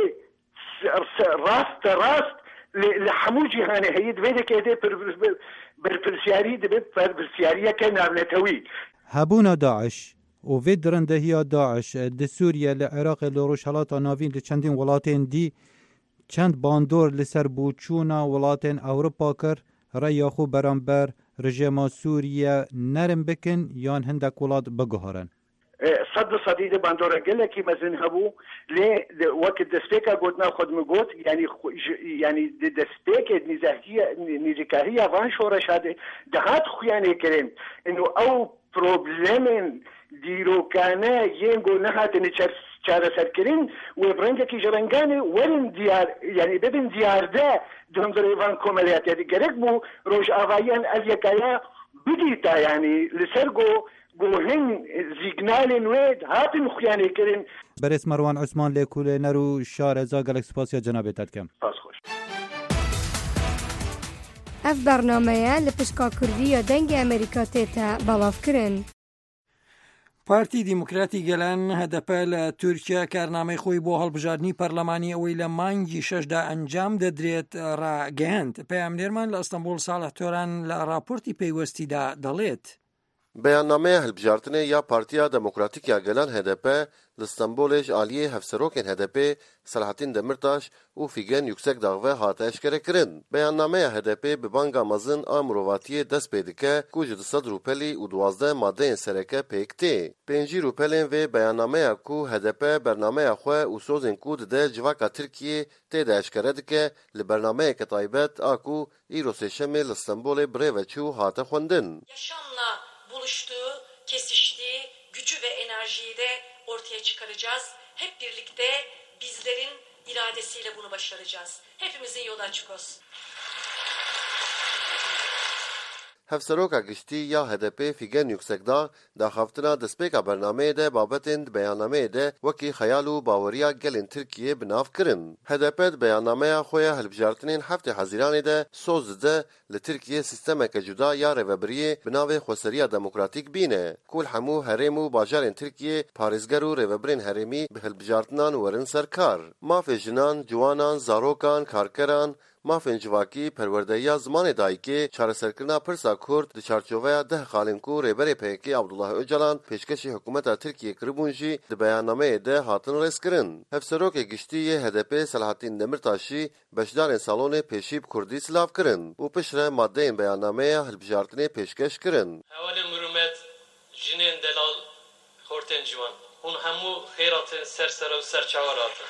راست راست لحمو جهانه هید ویده که دی برپرسیاری دی برپرسیاریه که نابنتوی هبونا داعش و وی درنده هیا داعش ده سوریه لعراق لروشهلاتا ناوین لچندین ولاتین دی چند باندور لسر بوچونا ولاتین اوروپا کر ریا خو برانبر رژیما سوریه نرم بکن یان هندک ولات بگهارن صد صديده باندورا قال كي مازن هبو لي وقت دسبيكا قلنا خد مقوت يعني يعني دسبيكا نزاهيه نزكاهيه وان شورش هذا دهات خيانه كريم انه او بروبلمن دیروکانه ینگو نهاتنی چاره سر کرین و برنده کی جرنگانه ورن دیار یعنی ببین دیارده دندر ایوان کمالیات یعنی گرک بو روش آوایان از یکایا بدیتا یعنی لسرگو گوهن زیگنال نوید هاتن خیانه کرین. برس مروان عثمان لیکوله نرو شارزا گلک سپاسیا جنابتت کم. پاس خوش. اف برنامه لپشکا کردی دنگ امریکا تیتا بلاف کرن. پارتی دیموکراتی گەلان هەدەپە لە تورکیا کارنامەی خۆی بۆ هەڵبژاردننی پەرلەمانی ئەوەی لە مانگی شەشدا ئەنجام دەدرێت ڕاگەیاند. پەیامنێرمان لە ئەستەمبول ساڵح تۆران لە راپۆرتی پەیوەستیدا دەڵێت. بەیاننامەیە هەڵبژاردنê ya Partiya Demokratîk ya Gelan H D P li Stenbolê ji aliyê hevserokên H D P Selahattin Demirtaş û Figen Yüksekdağ ve hate eşkerekirin. Beyannameya H D P bi banga mezin a mirovatiyê dest pê dike ku ji du sed rûpelî û duwazdeh maddeyên sereke pêk tê. Pêncî rûpelên vê beyannameya ku H D P bernameya xwe û sozên ku dide civaka Tirkiyê tê de eşkere dike li bernameyeke taybet a ku îro sêşemê li Stenbolê birêve çû hate xwendin. Buluştuğu, kesiştiği gücü ve enerjiyi de ortaya çıkaracağız. Hep birlikte bizlerin iradesiyle bunu başaracağız. Hepimizin yolu açık olsun. Hevseroka giştî ya H D P Figen Yüksekdağ daxaftina destpêka bernameyê de babetên beyannameyê de wekî xeyal û baweriya gelên Tirkiyê bi nav kirin. H D P di beyannameya xwe ya hilbijartinên heftê Hezîranê de soz dide li Tirkiyê sîstemeke cuda ya rêveberiyê bi navê Xweseriya Demokratîk bîne ku li hemû herêm û bajarên Tirkiyê parêzger û rêveberên herêmî bi hilbijartinan werin serkar. Mafê jinan, ciwanan, zarokan, karkeran mafên civakî perwerdehiya zimanê dayîkê çareserkirina pirsa Kurd di çarçoveya deh xalên ku rêberê P K K Abdullah Öcalan pêşkêşî hikûmeta Tirkiyê kiribûn jî di beyannameyê de hatin rêzkirin. Hevserokê giştî yê H D P Selahattin Demirtaş jî beşdarên salonê pêşî bi Kurdî silav kirin û piştre maddeyên beyannameya hilbijartinê pêşkeş kirin. Hevalê miromet jinên delal xortên ciwan hûn hemû xêratin sersera û serçawa ratin.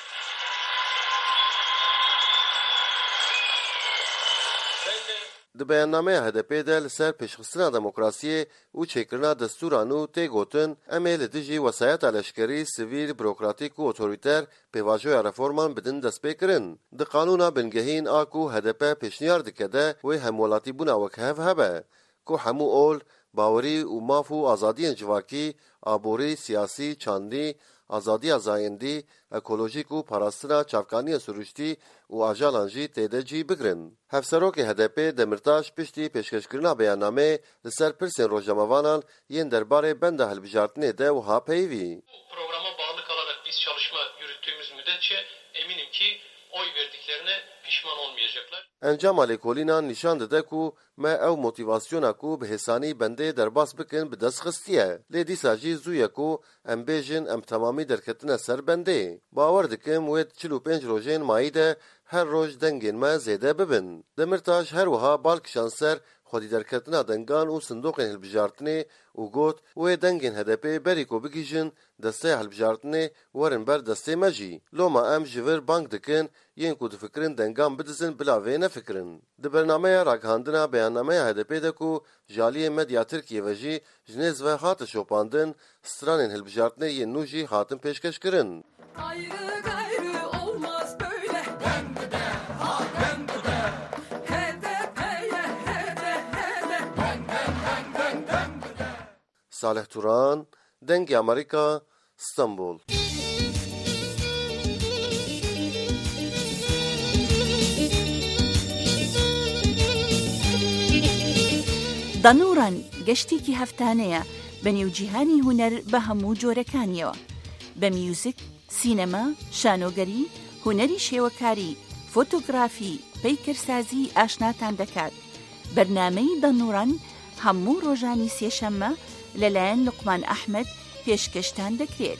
Di beyannameya H D P de li ser pêşxistina demokrasiyê û çêkirina destûran û tê gotin em ê li dijî wesayeta leşkerî, sivîl, bürokratîk û otorîter pêvajoya reforman bidin destpêkirin. Di qanûna bingehîn a ku H D P pêşniyar dike de wê hemwelatîbûna wekhev hebe ku hemû ol, bawerî û maf û azadiyên civakî, aborî, siyasî, çandî, azadiya zayendî, ekolojîk û parastina çavkaniyên süruştî û ajalan jî têde cî bigirin. Hevserokê H D P Demirtaş piştî pêşkêşkirina beyannamê li ser pirsên rojnamavanan yên derbarê benda hilbijartinê de wiha peyivî. Programa bağlı kalarak biz çalışma yürüttüğümüz müddetçe eminim ki oy verdiklerine pişman olmayacaklar. Encama lêkolînan nîşan dide ku me ew motivasyona ku bi hêsanî bendê derbas bikin bi dest xistiye. Lê dîsa jî zû ye ku em bêjin em temamî derketine ser bendê. Bawer dikim wê çil û pênc rojên mayî de her roj dengên me zêde bibin. Demirtaş her wiha balkişan ser xwedî derketina dengan û sindoqên hilbijartinê û got wê dengên H D P berî ku bigîjin desteya hilbijartinê werin ber destê me jî. Loma em ji vir bang dikin yên ku difikirin dengan bidizin bila vê nefikirin. Di bernameya ragihandina beyannameya H D P de ku ji aliyê medya Tirkiye ve jî ji nêz ve hate şopandin, stranên hilbijartinê yên nû jî hatin pêşkeşkirin. Salih Turan, Dengê Amerîka, İstanbul. دانووران گەشتێکی هەفتانەیە بە نێوجیهانی هونەر بە هەموو جۆرەکانیەوە بە میوزیک، سینەما، شانۆگەری، هونەری شێوەکاری، فۆتۆگرافی، پەیکەرسازی ئاشناتان دەکات. بەرنامەی دانووران هەموو ڕۆژانی سێشەممە لەلایەن لوقمان ئەحمەد پێشکەشتان دەکرێت.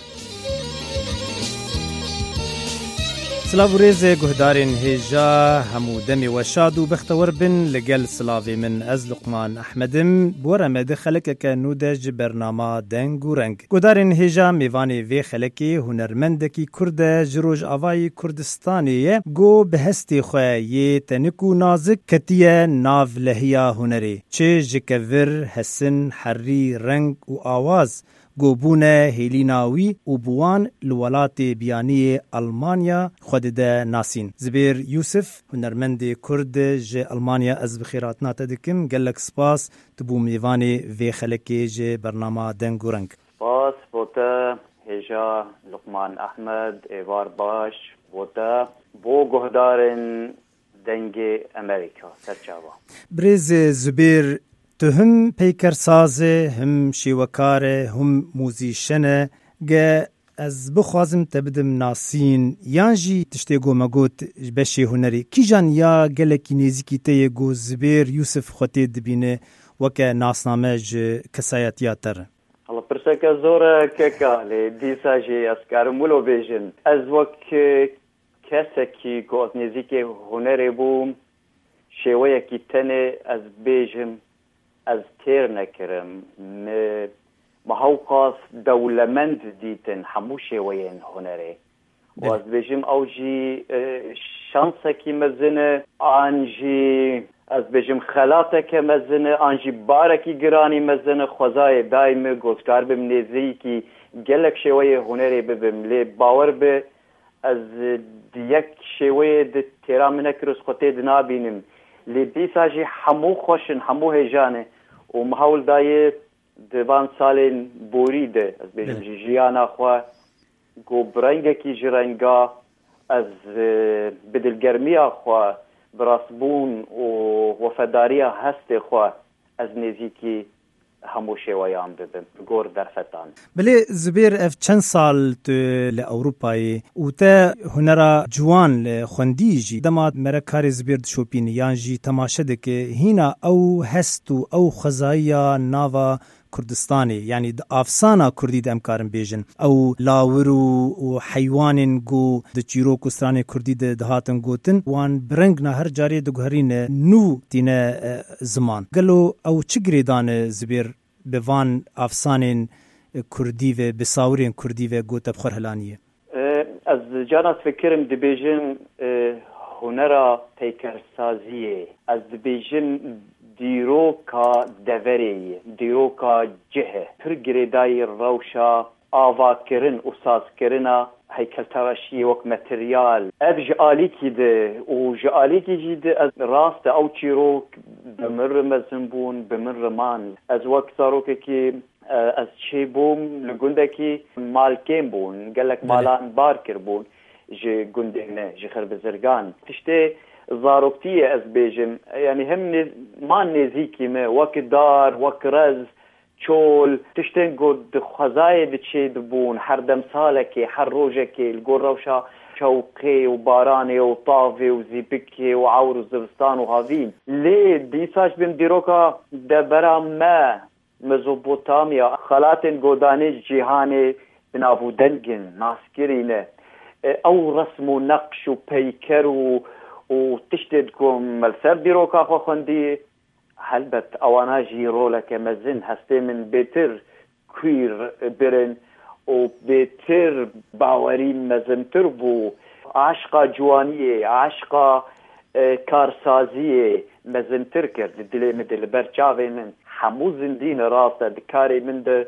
سلااو ڕێزێ گوهدارên هێژا هەموو دەمێ وەشاد و بەختەوەر بن لەگەل سلااوێ من ئەز لوقمان ئەحمەدم بۆرەمەدە خەلکەکە نودە ji بەرناما دەنگ و ڕەنگ. گوهدارên هێژا mêvanê vê xelekê hunermendekî Kurd e ji Rojavayê Kurdistanê ye got bi hestê xwe yê tenik û nazik ketiye nav lehiya hunerê. Çi ji kevir, hesin, herî, reng û awaz گۆبوونە هێلیناوی û بوان li welatê biyaniyê Almanya xwe dide nasîn. Zibêr Yusuf hunermendê Kurd ji Almanya ez bi xêratina te dikim. Gelek spas tu bû mêvanê vê xelekê ji bernama deng û reng. Spas bo te hêja Luqman Ehmed êvar baş bo te bo guhdarên dengê Amerîka serçava. Birêzê Zibêr tu him peykersaz e him şêwekar e him mûzîşen e ge ez bixwazim te bidim nasîn yan jî tiştê got me got beşê hunerê kîjan ya gelekî nêzîkî te yê got Zibêr Yusuf xwe tê dibîne weke nasname ji kesayetiya te re. Hala pirseke zor e keka lê dîsa jî ez karim wilo bêjin ez wek kesekî ku ez nêzîkê hunerê bûm şêweyekî tenê ez bêjim ez têr nekirim me hewqas dewlemend dîtin hemû şêweyên hunerê û ez bêjim ew jî şansekî mezin e an jî ez bêjim xelateke mezin e an jî barekî giranî mezin e xwezayê daîmê gotkar bim nêzîkî gelek şêweyê hunerê bibim lê bawer bi ez yek şêweyê di têra min nekir û xwe tê dinabînim lê dîsa jî hemû xweşin hemû hêjan e û me hewl daye di van salên borî de ez bêjim ji jiyana xwe got bi rengekî ji renga ez bi dilgermiya xwe bi rastbûn û wefedariya hestê xwe ez nêzîkî hemû şêweyan bibim gor derfetan. Bilê Zibêr ev çend sal tu li Ewropayê û te hunera ciwan li xwendî jî dema mere karê Zibêr dişopînî yan jî temaşe dike hîna ew hest û ew xwezayiya nava Kurdistanê yanî di afsana Kurdî de em karin bêjin ew lawir û heywanên got di çîrok û stranê Kurdî de dihatin gotin wan bi reng na her carê diguherîne nû tîne ziman. Gelo ew çi girêdane Zibêr bi van afsanên Kurdî ve bi sawirên Kurdî ve got te bixwe helaniye. Ez canas fikirim dibêjin hunera peykersaziyê ez dibêjin dîroka deverê dîroka cihê pir girêdayê rewşa avakirin û sazkirina heykelteraşiyê wek materyal ev ji alîkî de û ji alîkî jî de ez rast ew çîrok bi min re mezin bûn bi min re man ez wek zarokekî ez çêbûm li gundekî malkên bûn gelek malan bar kirbûn ji gundê me ji xerbizirgan tiştê zaroktiye ez bêjim yani hem man nêzîkî me wek dar wek rez چۆل تشتێن گۆ دخوازایە دچێ دەبوون هەر دەمساڵێکی هەر ڕۆژێکی گۆ ڕەوشە چەوقێ و بارانێ و تاڤێ و زیبکێ و عور و زستان و هاوین لێ دیساش بیم دیرۆکە دەبەرا مە مەزۆپۆتامیا خەلاتên گۆدانê cîhanê binavû dengin naskirîne ew resm û neqş û peyker û û tiştê dikom melser dîroka xwe xwendî helbet ewana jî roleke mezin hestê min bêtir kwîr birin û bêtir bawerî mezintir bû aşqa ciwaniyê aşqa karsaziyê mezintir kir di dilê min de li ber çavê min hemû zindîne rast e di karê min de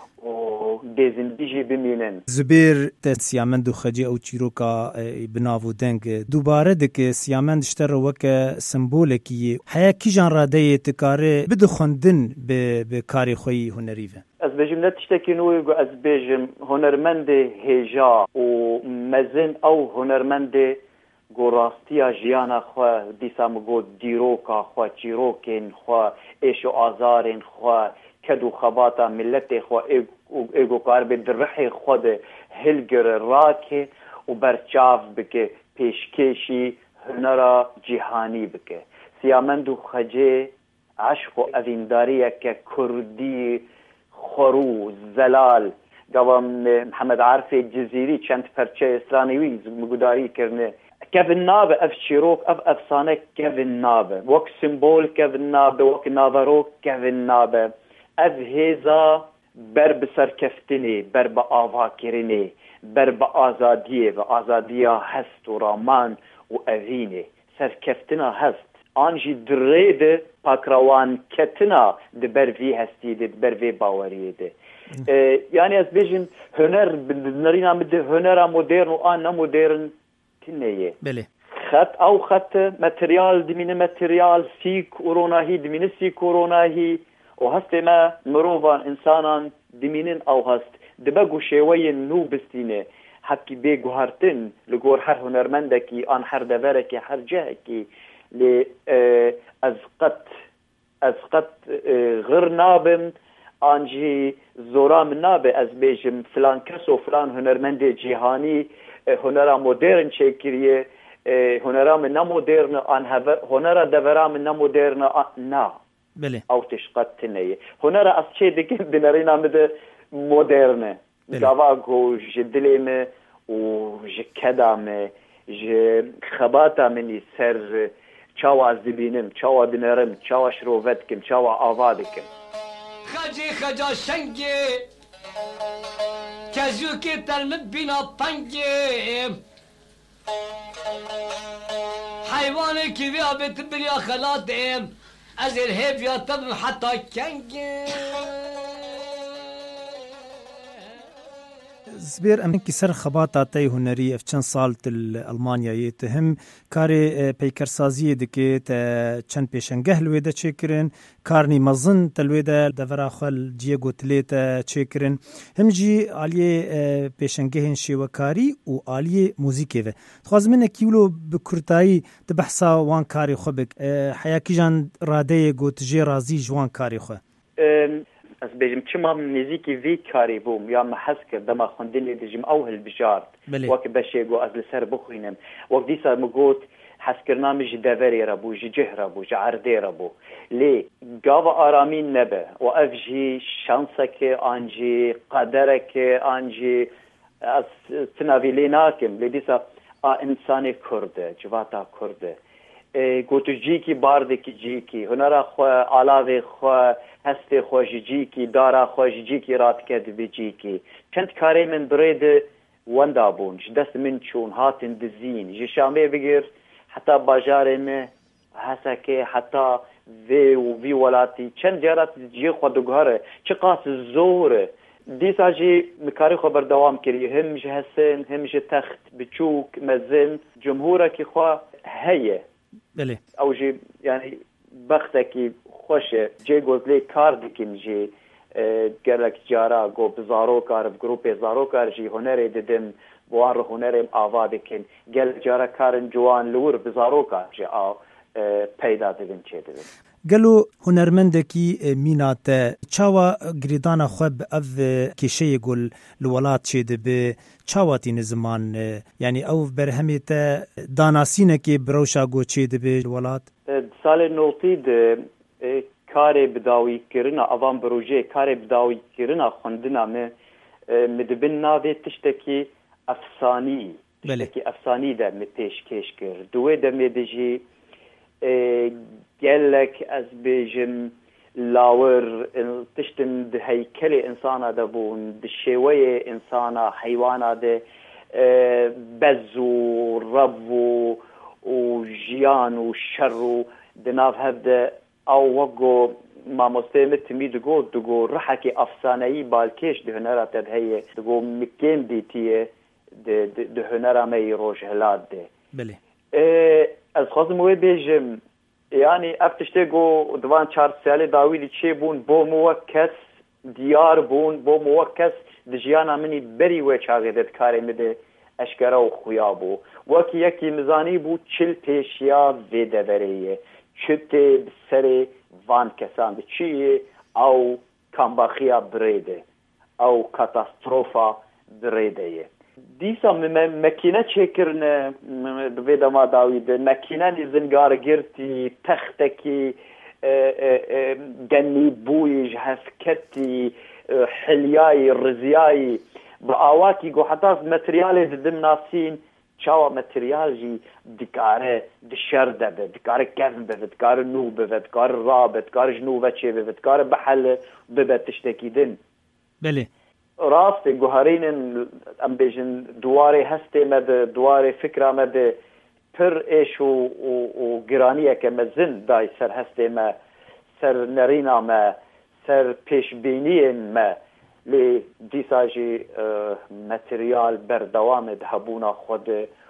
دێزیندی jî bimînin. Zibêr te siyamend û xecê ew çîroka binav û deng dubare dike siyamend ji te re weke sembolekî yê heya kîjan radeyê dikare bidixwendin bi karê xwe yî hunerî ve. Ez bêjim ne tiştekî nû got ez bêjim hunermendê hêja û mezin ew hunermendê gorastiya jiyana xwe dîsa min got dîroka xwe çîrokên xwe êş û azarên xwe ked û xebata milletê xwe êgokar bê di rihê xwe de hilgire rake û berçav bike pêşkêşî hunera cîhanî bike. Siyamend û xecê eşq û evîndariyeke kurdî xwerû zelal gavam Mihemed Arifê Cizîrî çend perçe îslanî wî gudarî kirine kevin nabe ev çîrok ev efsane kevin nabe wek simbol kevin nabe wek naverok kevin nabe ev hêza ber bi serkeftinê ber bi avakirinê ber bi azadiyê ve azadiya hest û raman û evînê serkeftina hest an jî dirê de pakrawanketina di ber vî hestî de di ber vê baweriyê de yani ez bêjim huner nirîna min de hunera modern û an nemodern tineyê xet ew xet materyal dimîne materyal sîk û ronahî dimîne sîk û ronahî û hestê me mirovan insanan dimînin ew hest dibe ku şêweyên nû bistîne hekî bêguhartin li gor her hunermendekî an her deverekî her cihekî lê ez qet ez qet gir nabim an jî zora min nabe ez bêjim filan kes û filan hunermendê cîhanî hunera modern çêkiriye hunera min nemoderne an hever hunera devera min nemoderne na ew tişqet tineyê hunera ez çê dikim di nerîna min de moderne gava ku ji dilê me û ji keda me ji xebata minî ser çawa ez dibînim çawa dinerim çawa şirove dikim çawa ava dikim xecê xeca şengê kezûkê telmid bîna pengê heywanê kîviya bêtin biriya xelatê ez ê hêviya te bim heta kengê Zbêr em ki ser xebata te hunerî ev çend sal til Almanyayê te him karê peykersaziyê dike te çend pêşengeh li wê de çêkirin karnî mezin te li wê de devera xwe ciye gotilê te çêkirin him jî aliyê pêşengehên şêwekarî û aliyê mûzîkê ve dixwazim min ekîlo bi kurtayî di behsa wan karê xwe bik heya kîjan radeyê got jê razî ji wan karê xwe ez bêjim çima nêzîkî vî karî bûm ya me hez kir dema xwendinê dijim ew hilbijart wek beşê got ez li ser bixwînim wek dîsa min got hezkirina min ji deverê re bû ji cih re bû ji erdê re bû lê gava aramîn nebe û ev jî şanseke an jî qedereke an jî ez tinavî lê nakim lê dîsa a insanê kurd e civata kurd e گوتجیکی باردکی جیکی هنر خو علاوه خو هست خو جیکی دارا خو جیکی رات کد بجیکی چند کاری من برید وندابون دست من چون هاتن دزین جشامه بگیر حتی باجارم هسکه حتی وی و وی ولاتی چند جارات جی خو دگهره چه قاس زوره دیسا جی مکاری خو بردوام کری هم جهسن هم جه تخت بچوک مزن جمهوره کی خو هیه بله او جی یعنی بختکی خوشه جی گوزلی کار دیکن جی گرک جارا گو بزارو کار گروپ زارو کار جی هنری دیدم بوار هنرم آوا دیکن گل جارا کارن جوان لور بزارو کار جی آو پیدا دیدن چه دیدن گلو هنرمندکی مینات چاوا گریدانا خوب او کشی گل لولات چیده به چاواتی نزمان یعنی او برهمیت داناسینه که بروشا گو چیده به لولات سال نوتی ده کار بداوی کرنا اوان بروژه کار بداوی کرنا خوندنا me مدبن ناوی تشتکی افسانی تشتکی افسانی ده می پیشکش کرد دوی ده می دجی گلک از بیجم لاور تشتن ده هیکل انسانا ده بون ده شوی انسانا حیوانا ده بز و رب و جیان و شر و ده ناف هفده او وقو ما مستمت مي دغو دغو رحكي افسانهي بالكيش ده هنرا تدهي دغو مكين ديتي ده ده هنرا مي روج هلاد ده بله اه از خاصم وي بيجم يعني افتشتغو دوان چار سالي داويلي چي بون بو موكس ديار بون بو موكس دجيانا مني بري و چاغدت كاري مده اشكرا و خويابو وكي يكي مزاني بو چل پیشيا ويده بريه چته بسره وان کسان چیه او کامباخیا بریده او کاتاستروفا بریده دیسا مکینه چکرنه دویده ما داویده مکینه نزنگار گرتی تختکی گنی بویج هفکتی حلیای رزیای با آواتی گو حتی متریال دم ناسین چاوا متریال جی دکاره دشر دبه دکاره کذب به دکاره نو به دکاره رابط دکاره جنو بچه به دکاره بحل به تشتکیدن بله راست گوهرین ام بیجن دواره هسته مد دواره فکر مد پر ایش و و گرانیه که مزن دای سر هسته ما سر نرینا ما سر پیش بینی ما لی دیساجی متریال بردوام دهبونا خود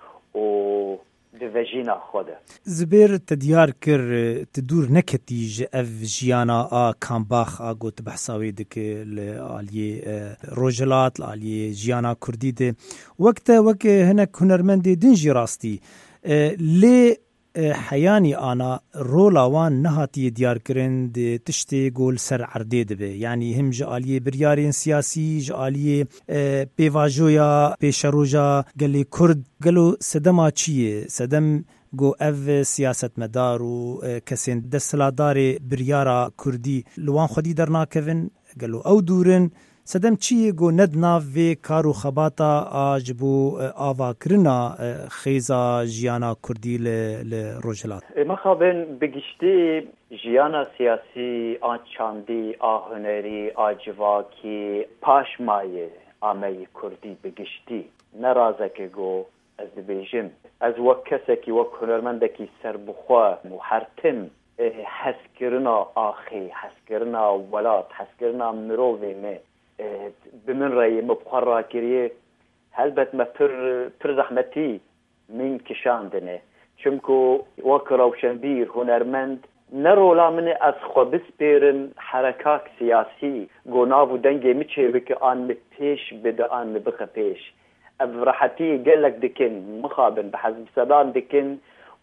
و دوجینا خود زبیر تدیار کر تدور نکتیج اف جیانا آ کامباخ آ گوت بحثاوی دکه لالی روجلات لالی جیانا کردی ده وقت وقت هنک هنرمندی دنجی راستی لی حیانی آنا رولاوان نهاتی دیار کرند تشتی گول سر عرده دبه یعنی هم جعالی بریارین سیاسی جعالی پیواجویا پیشروجا گلی کرد گلو سدما چیه سدم گو او سیاست مدار و کسین دستلادار بریارا کردی لوان خودی در ناکوین گلو او دورن سدم چیه گو ندنا و کارو خباتا آجبو آوا کرنا خیزا جیانا کردی لروجلات مخابن بگشتی جیانا سیاسی آن چاندی آهنری آجواکی پاشمایه آمی کردی بگشتی نرازه گو از بیجم از وک کسکی وک هنرمندکی سربخوا محرتم حسکرنا آخی حسکرنا ولات حسکرنا مرووی می بمن رأي مبخرة كريه هلبت ما پر پر زحمتي من كشاندنه چمكو وكرا وشنبير هنرمند نرولا من از خبس بيرن حركات سياسي قناف ودنجي مچه بك آن مپيش بده آن مبخ پيش افرحتي قلق دكن مخابن بحزب سدان دكن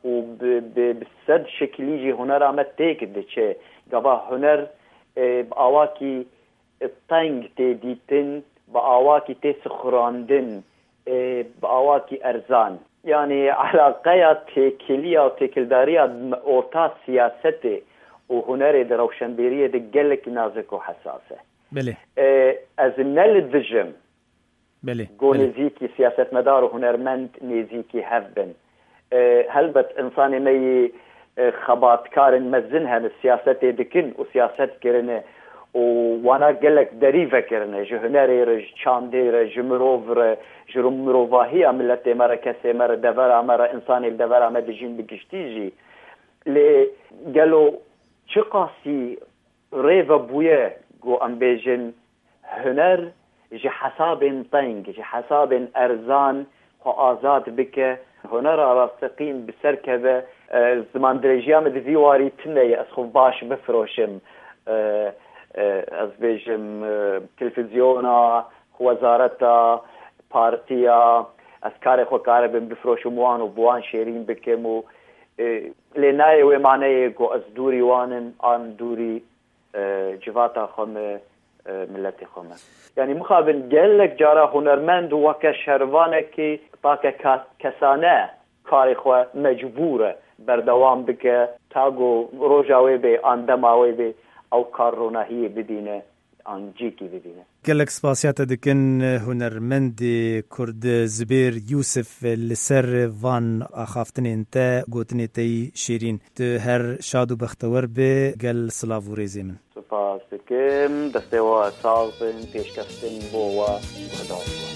وبسد شكليجي هنر عمت تيك دچه قبا هنر بآواكي تنگ تی دیتن با آواکی تی سخراندن با آواکی ارزان یعنی علاقه تکلیه و تکلداری اوتا سیاست و هنر در روشنبیری ده گلک نازک و حساسه بله از نل دجم بله گو نزیکی سیاست مدار و هنرمند نزیکی هفبن هلبت انسانی می خباتکار مزن هم سیاست دکن و سیاست کرنه و وانا قلك دريفة كرنا جهناري رج چاندير جمروفر جمروفاهي ملتي مرة كسي مرة دفرة مرة إنساني دفرة ما دجين بقشتيجي لي قالوا چقاسي ريفا بويا قو أمبيجن هنر جي حساب طنق جي حساب أرزان خو آزاد بك هنر راستقين بسركبة زمان دريجيا مدفي واري تنية أسخو باش بفروشم أه از بیجم تلفزیونا وزارتا پارتیا از کار خو کار بم بفروشم وان و بوان شیرین بکم و لناي ومعناه جو أزدوري وانن عن دوري جواتا خم ملتي خم يعني مخابن قال لك جارا هنرمند وكشهروانك طاقة كسانة كارخوة مجبورة بردوام بك تاغو روجاوي بي اندماوي بي او كارونا هي بدينه ان جيكي بدينه گەلک سپاسیاتە دکن هونەرمەندی کورد زبێر یوسف لەسەر وان ئاخافتنێن تە گوتنێتەی شیرین هەر شاد و بەختەوەر بێ گەل سلااو و ڕێزێ من سپاس دکم دەستێوە چاوبن پێشکەستن بۆوە خداوە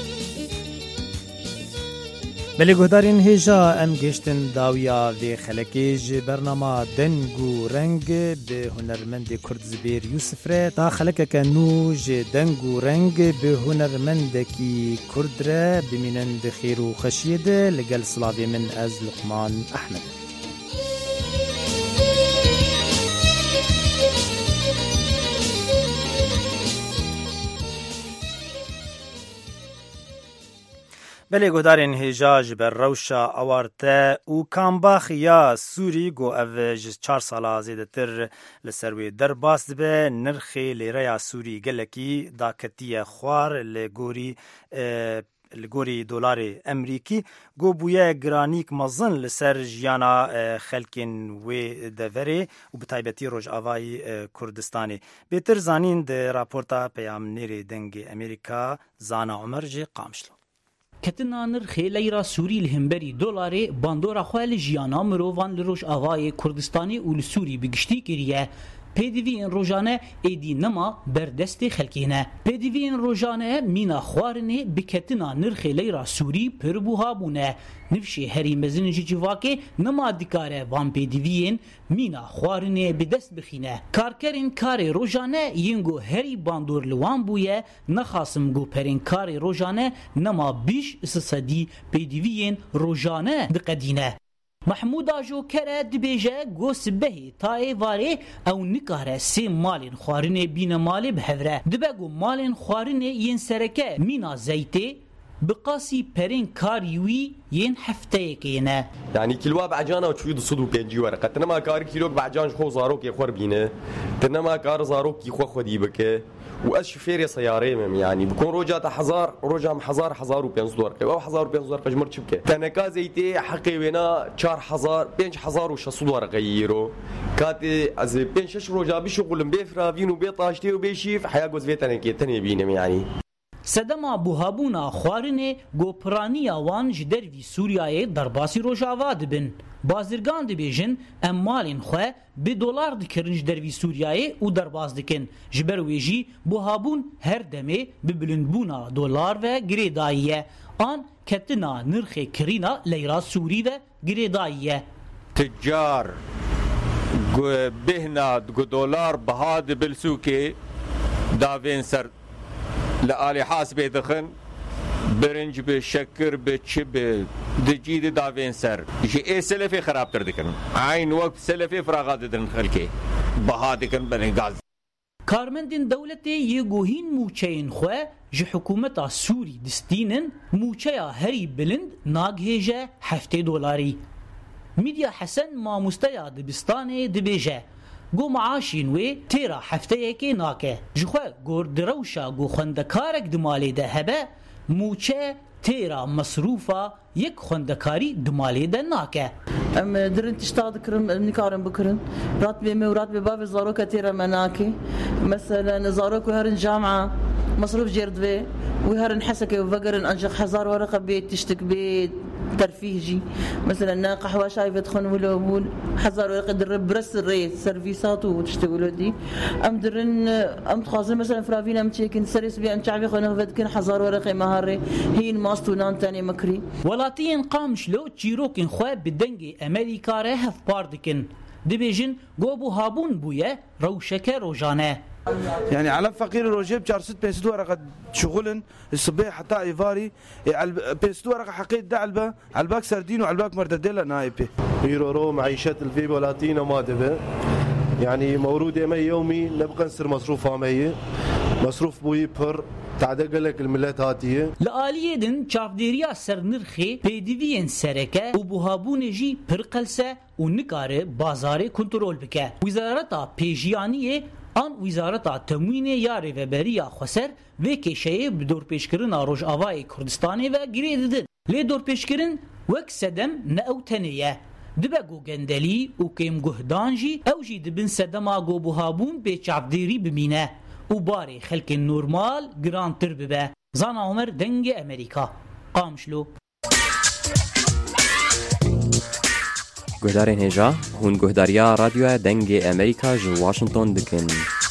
بەلێ گۆدارین هێژا ئەم گەشتن داویا vê xelekê ji bernama deng û reng bi hunermendê Kurd Zibêr Yusuf re ta xelekeke nû ji deng û reng bi hunermendekî Kurd re bimînin bi xêr û xeşiyê de li gel silavê min ez Luqman Ehmed. بله گودارین هجا جبر روشا آورته و کامباخ یا سوری گو او جز چار سالا زیده تر لسروی در باست به نرخی لیره یا سوری گلکی دا کتی خوار لگوری لگوری دلار امریکی گو بویه گرانیک مزن لسر جیانا خلکین و دوره و بتایبتی روش آوای کردستانی بیتر زانین ده راپورتا پیام نیری دنگ امریکا زانا عمر جی قامشلو کتنا نرخ لیرا سوری لهمبری دلاری باندورا خوال جیانا مروان لروش آوای کردستانی و لسوری بگشتی کریه پیدوین روزانه ایدی نما بردست خلکینه پیدوین روزانه مینا خوارنه بکتنا نرخ لیرا سوری پربوها بونه نفشی هری مزنجی جواکه نما دکاره وان پیدوین مینا خوارنه بدست بخینه کارکرین کار روزانه ینگو هری باندور لوان بویه نخاسم گو پرین کار روزانه نما بیش سصدی پیدوین روزانه دقدینه محمود آجو کره دبیجه گو سبهی تای واره او نکاره سی مالین خوارنه بین مالی بهوره دبگو مالین خوارنه ین سرکه مینا زیته بقاسي بيرين كاريوي ين حفتي كينا يعني كيلو بعجانه وتشوي صدو بيجي ورقه تنما كار كيلو بعجان خو زاروك يخور بينه تنما كار زاروك يخو خدي بك واش شوفير سياري يعني بكون روجات حزار روجا حزار حزار وبينز ورقه او حزار وبينز ورقه جمر شبكه تنكا زيتي حقي وينا چار حزار بينج حزار وش ورقه يرو كاتي از بين شش روجا بشغل بيفرافين وبيطاشتي وبيشيف حياه جوز فيتنكي تني بينم يعني سدما بوهابونا خوارنه گوپرانی آوان جدر وی سوریای درباسی روژاوا دبن بازرگان دبیجن امالین خواه به دلار دکرن جدر وی سوریای و درباز دکن جبر ویجی بوهابون هر دمه ببلندبونا دلار و گریداییه آن کتنا نرخ کرینا لیرا سوری و گریداییه تجار بهنا دلار بهاد بالسوكي دافين سر لآلی حاسبه دخن برنج به شکر به چی به دجید داوین سر دیگه ای سلفی خراب تر دکن عین وقت سلفی فراغات دن خلکی بها دکن بن گاز کارمندین دولتی یگوهین موچین خو ج حکومت سوری دستینن موچیا هری بلند ناگهجه هفته دلاری میدیا حسن ما مستیا دبستان دبیجه گو معاشین وی تیرا هفته یکی ناکه جخواه گور دروشا گو خوندکارک دمالی ده هبه موچه تیرا مصروفا یک خوندکاری دمالی ده ناکه ام درن تشتاق كرم نكارن بكرن راتبي مي وراتبي بابي زاروكا تيرا مناكي مثلا زاروكو هرن جامعه مصروف جردوي وهرن حسكي وفقرن انجق حزار ورقه بيت تشتك بيت ترفيهجي مثلا ناقح وشايف يدخن ولو حزار ورقه درب برس الريت سيرفيسات وتشتغلوا دي ام درن ام تخازن مثلا فرافينا متشيكن سريس بي ان شعبي خنه فدكن حزار ورقه مهاري هي ماستو نان تاني مكري ولاتين قامش لو تشيروكن خو بدنجي امريكا ره هف باردكن دبيجن جوبو هابون بويه روشكه روجانه يعني على فقير روجيب جار ست بيست ورقه شغلن الصبيح حتى ايفاري بيست ورقه حقيت دعلبه على الباك سردين وعلى الباك مردديلا نايبه يورو معيشه الفيبو لاتينو ما دبه يعني مورود مي يومي نبقى نصير مصروف مي مصروف بوي بر تعدى قالك الملات هاتيه لآلیه دن چافدیریا سر نرخی پیدوین سرکه و بوهابون جی پرقلسه و نکاره بازار کنترل بکه. وزارتا پیجیانیه آن وزارتا تموین یاری و بریا خسر و کشهی بدور پیشکرن روش آوای کردستانی و گریده دن. لی دور پیشکرن وک سدم ناو تنیه. دبگو گندلی و کم گهدانجی او جی دبن سدما گو بوهابون به چافدیری بمینه و باری خلق نورمال گرانتر ببه. زانا عمر دنگ امریکا قامشلو گهدارین هجا هون گهداریا رادیو دنگ امریکا جو واشنطن دکن.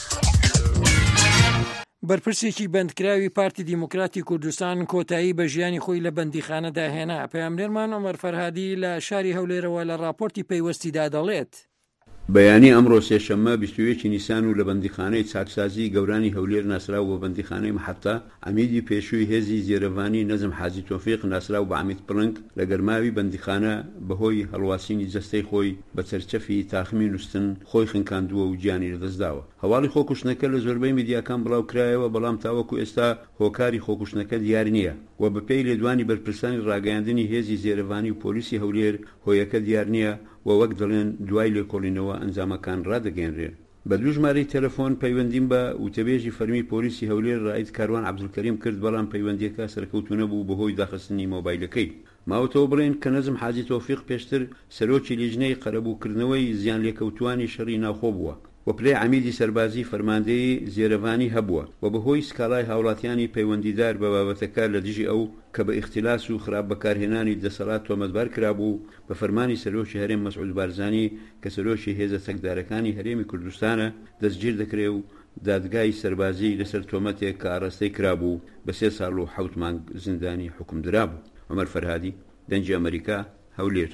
بەرپرسێکی بەندکراوی پارتی دیموکراتی کوردستان کۆتایی بە ژیانی خۆی لە بەندیخانەدا هێنا. پەیامنێرمان عومەر فەرهادی لە شاری هەولێرەوە لە راپۆرتی پەیوەستیدا دەڵێت. بەیانی ئەمڕۆ سێشەممە بیست و یەکی نیسان و لە بەندیخانەی چاکسازی گەورانی هەولێر ناسراو بە بەندیخانەی محەتە ئەمیدی پێشووی هێزی زێرەڤانی نەزم حاجی تۆفیق ناسراو بە عەمید پڕنگ لە گەرماوی بەندیخانە بەهۆی هەڵواسینی جەستەی خۆی بە چەرچەفی تاخمی نووسن خۆی خنکاندووە و گیانی لەدەستداوە. هەواڵی خۆکوشتنەکە لە زۆربەی میدیاکان بڵاو کرایەوە بەڵام تاوەکو ئێستا هۆکاری خۆکوشتنەکە دیار نییە و بەپێی لێدوانی بەرپرسانی ڕاگەیاندنی هێزی زێرەڤانی و پۆلیسی هەولێر هۆیەکە دیار نییە و وەک دەڵێن دوای لێکۆڵینەوە ئەنجامەکان ڕادەگەێنرێن. بە دوو ژمارەی تەلەفۆن پەیوەندیم بە وتەبێژی فەرمی پۆلیسی هەولێر ڕائید کاروان عەبدولکەریم کرد بەڵام پەیوەندیەکە سەرکەوتو نەبوو بەهۆی داخستنی مۆبایلەکەی. ماوەتەوە بڵێن کە نەزم حاجی تۆفیق پێشتر سەرۆکی لیژنەی قەرەبووکردنەوەی زیان لێکەوتوانی شەڕی ناوخۆ بووە و پلەی عەمیدی سەربازی فەرماندەی زێرەڤانی هەبووە و بەهۆی سکاڵای هاوڵاتیانی پەیوەندیدار بە بابەتەکە لە دژی ئەو کە بە ئیختیلاس و خراپ بەکارهێنانی دەسەڵات تۆمەتبار کرابوو بە فەرمانی سەرۆکی هەرێم مەسعود بارزانی کە سەرۆکی هێزە سەکدارەکانی هەرێمی کوردستانە دەستگیر دەکرێ و دادگای سەربازی لەسەر تۆمەتێک کە ئاڕاستەی کرابوو بە سێ ساڵ و حەوت مانگ زیندانی حکم درابوو. عومەر فەرهادی دەنگی ئەمریکا هەولێر.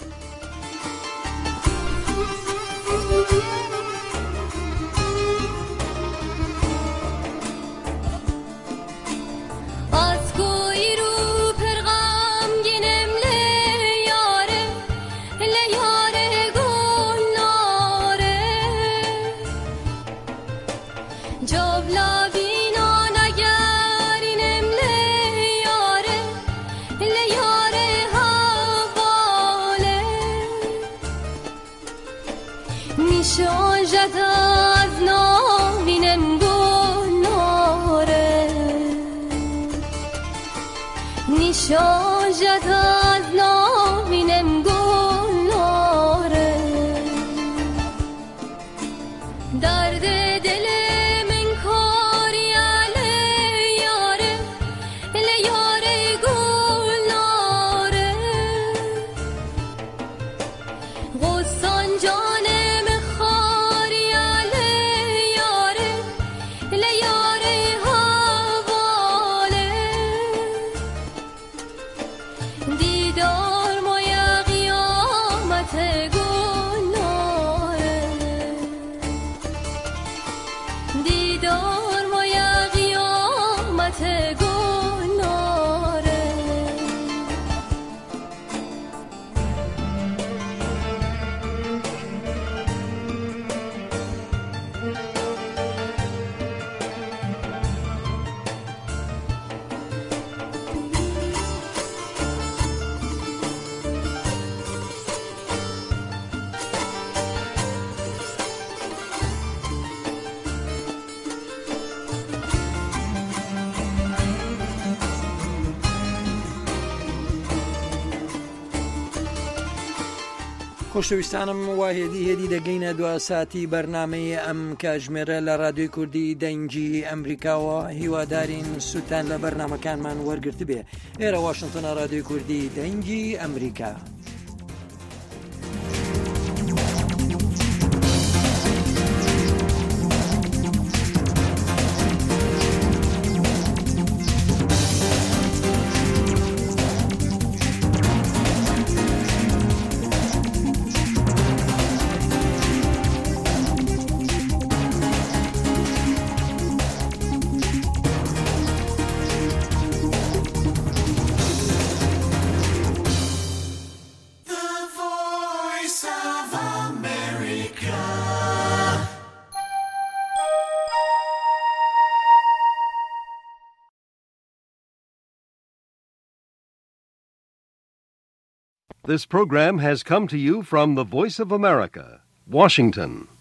خۆشەویستانم وا هێدی هێدی دەگەینە دو ساتی بەرنامەی ئەم کاژمێرە لە ڕادیۆی کوردی دەنگی ئەمریکاوە هیوادارین سووتان لە بەرنامەکانمان وەرگرت بێ. ئێرە واشنتنە ڕادیۆی کوردی دەنگی ئەمریکا. This program has come to you from the Voice of America, Washington.